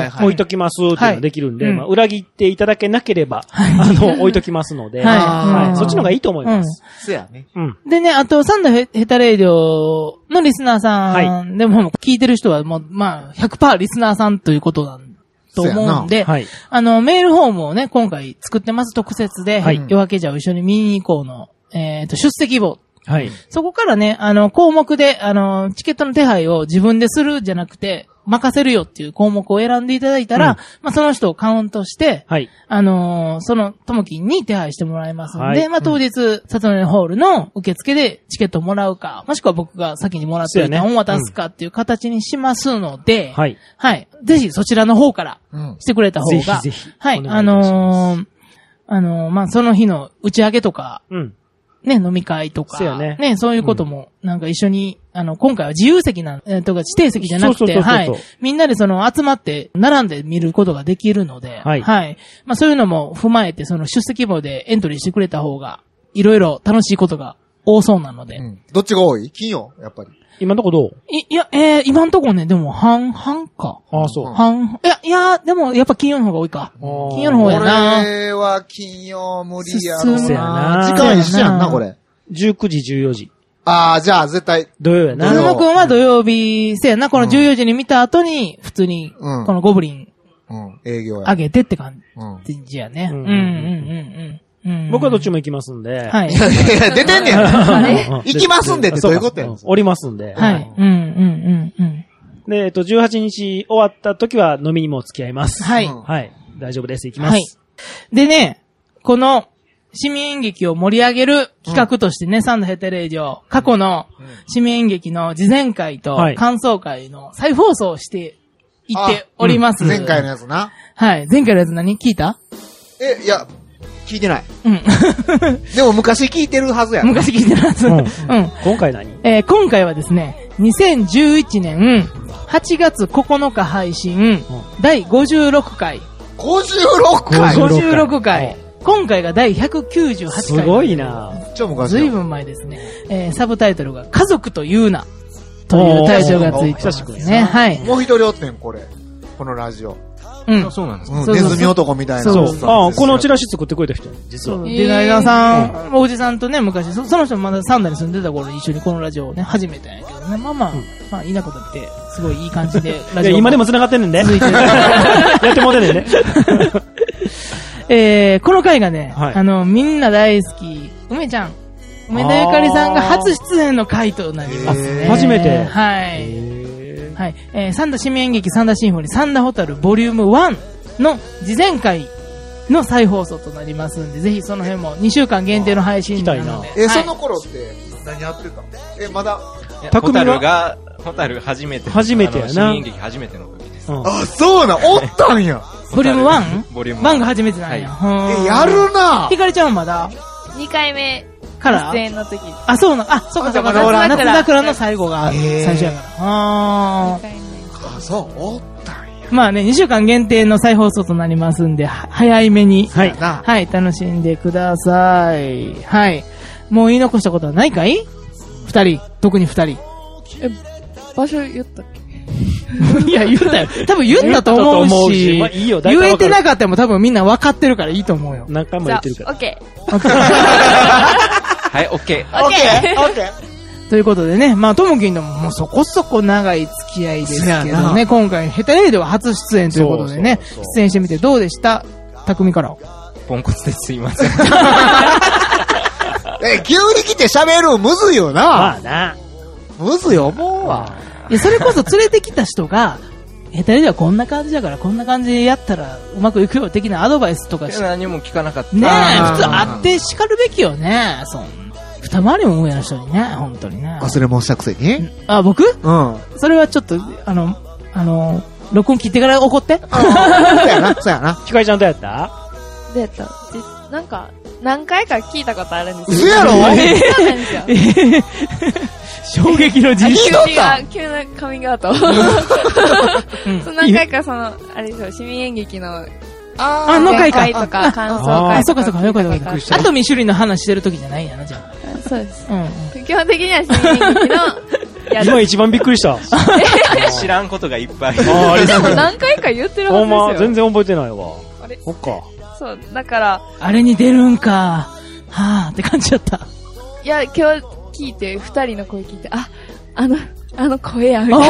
置いときますっていうのができるんで、裏切っていただけなければ、置いときますので、そっちの方がいいと思います。 そうやね。 でね、あと、サンダヘタレイディオのリスナーさんでも、聞いてる人はもう、100% リスナーさんということなんと思うんで、メールフォームをね、今回作ってます、特設で、夜明けじゃを一緒に見に行こうの、出席簿。 はい。 そこからね、項目で、チケットの手配を自分でするじゃなくて、任せるよっていう項目を選んでいただいたら、その人をカウントして、そのともきんに手配してもらいますので、当日、里の根ホールの受付でチケットをもらうか、もしくは僕が先にもらっておいた本を渡すかっていう形にしますので、ぜひそちらの方からしてくれた方が、 ぜひ。 その日の打ち上げとか、 ね、飲み会とか、ね、そういうことも、なんか一緒に、今回は自由席とか指定席じゃなくて、はい。みんなで集まって並んで見ることができるので、はい。まあそういうのも踏まえて、出席簿でエントリーしてくれた方が、いろいろ楽しいことが多そうなので。 どっちが多い？金曜やっぱり。 今んとこどう？ いや、今んとこね、でも半々か。 ああ、そう。 いや、でもやっぱ金曜の方が多いか。金曜の方やな。 俺は金曜無理やろな。時間一緒やんな、これ。 19時、14時。 ああ、じゃあ絶対。 土曜やな。 水野くんは土曜日、せやな、この14時に見た後に、普通に、このゴブリン、 営業上げてって感じやね。 僕はどっちも行きますんで。 はい。 出てんねや。行きますんでってどういうことやん。 おりますんで。 はい。 で、18日終わった時は飲みにも付き合います。 はい。 はい。大丈夫です。行きます。はい。 でね、この、市民演劇を盛り上げる企画としてね、サンドヘテレイジョ、過去の市民演劇の事前会と感想会の再放送をしていっております。 前回のやつな。 はい。前回のやつ何聞いた？ いや、聞いてない。でも昔聞いてるはずや。 昔聞いてるはず。 今回何？ 今回はですね、2011年8月9日配信、第56回。 56回 !56 回。今回が第198回。 すごいなぁ。ずいぶん前ですね。サブタイトルが家族と言うな。というタイトルがついてますね。はい。 もう一人おってん、これ。このラジオ。 そうなんですか。 ネズミ男みたいな。 そう。このチラシ作ってくれた人、実は。 デナイガーさん、おじさんとね、昔、その人まだサンダに住んでた頃に一緒にこのラジオをね、始めたんやけどね。まあ、いいなことって、すごいいい感じで、 ラジオ。今でも繋がってんねんで。やってもうてんねんね。 この回がね、みんな大好き、梅ちゃん、梅田ゆかりさんが初出演の回となりますね。 初めて。 はい。はい。サンダ市民演劇サンダシンフォニーサンダホタルボリューム1の事前回の再放送となりますんで、ぜひその辺も2週間限定の配信なので。 その頃って何やってた？まだ、 ホタル初めてやな。 市民演劇初めての時です。 あ、そうな、おったんや。 ボリューム 1？ ボリューム1 が初めてなんや。 やるな。 ひかりちゃんはまだ 2回目から出演の時。 あ、そうな。あ、そうか。夏桜の最後が最初やから。 あ、そう、おったんや。 まあね、2週間限定の再放送となりますんで、早めに、はい、楽しんでください。はい。もう言い残したことはないかい？2人、特に2人。 場所言ったっけ？ いや、言ったよ。多分言ったと思うし、言えてなかったらも多分みんな分かってるからいいと思うよ。 何回も言ってるから。 オッケー。はい、オッケー。 ということでね、まあ、ともきんのももうそこそこ長い付き合いですけどね、今回、ヘタレイでは初出演ということでね、出演してみてどうでした？匠から。 ポンコツですいません。 急に来て喋るのむずいよな。 まあな。 むずい思うわ。 それこそ連れてきた人が、ヘタレではこんな感じだからこんな感じでやったらうまくいくよ的なアドバイスとかして。 何も聞かなかった。 ねえ、普通あって叱るべきよね。二回りも上の人にね、本当にね。 忘れ物したくせに？ あ、僕？それはちょっと、録音切ってから怒って。 そうやな。 ひかりちゃんどうやった？ どうやった？なんか、何回か聞いたことあるんですよ。嘘やろ？そうなんですよ。 衝撃の事実が急なカミングアウト。何回かあれですよ、市民演劇の、 の回とか感想会とか。そうか、よかった。あと未処理の話してる時じゃないんやな、じゃあ。 そうです。基本的には市民演劇の、 今一番びっくりした。 知らんことがいっぱい。 でも何回か言ってるはずですよ。 全然覚えてないわ。 あれ？ そっか。 そう、だから。 あれに出るんか。はぁって感じだった。 いや、今日聞いて、二人の声聞いて、あの声や、みたいな。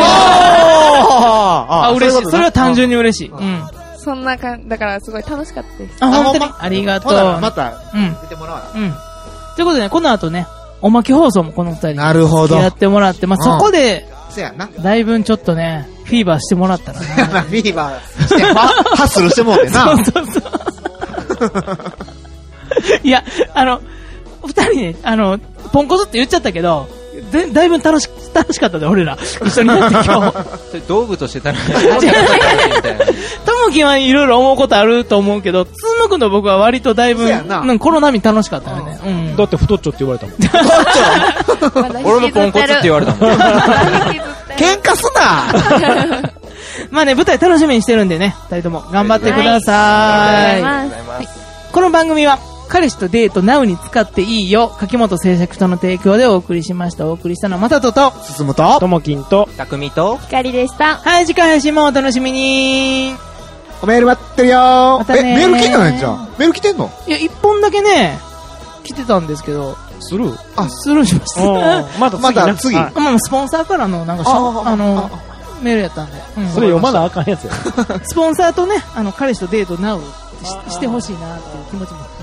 嬉しい。それは単純に嬉しい。 そんなだからすごい楽しかったです。 本当にありがとう。 また、出てもらわな。 ということでね、この後ね、おまけ放送もこの二人にやってもらって、まあ、そこで、だいぶちょっとね、フィーバーしてもらったらね。 フィーバーして、ハッスルしてもらってな。 そう。いや、二人ね、ポンコツって言っちゃったけど、だいぶ楽し楽しかったで、俺ら。一緒にやって今日。 それ道具として楽しい。 ともきはいろいろ思うことあると思うけど、つんのくんと僕は割とだいぶ、コロナみ楽しかったよね。 だって太っちょって言われたもん。 俺もポンコツって言われたもん。 喧嘩すなまあね、舞台楽しみにしてるんでね、二人とも頑張ってください。この番組は、彼氏とデートナウに使っていいよ、柿本製作所の提供でお送りしました。お送りしたのはまさとと、 進むと、 ともきんと、 たくみと、 ひかりでした。 はい、次回配信もお楽しみに。 メール待ってるよまたねメール来てないじゃん。メール来てんの？ いや、一本だけね、来てたんですけど、 スルー？ あ、スルーしました。 また次。 まあ、スポンサーからの、なんかメールやったんで。 それ読まなあかんやつや。 スポンサーとね、彼氏とデートナウしてほしいなっていう気持ちも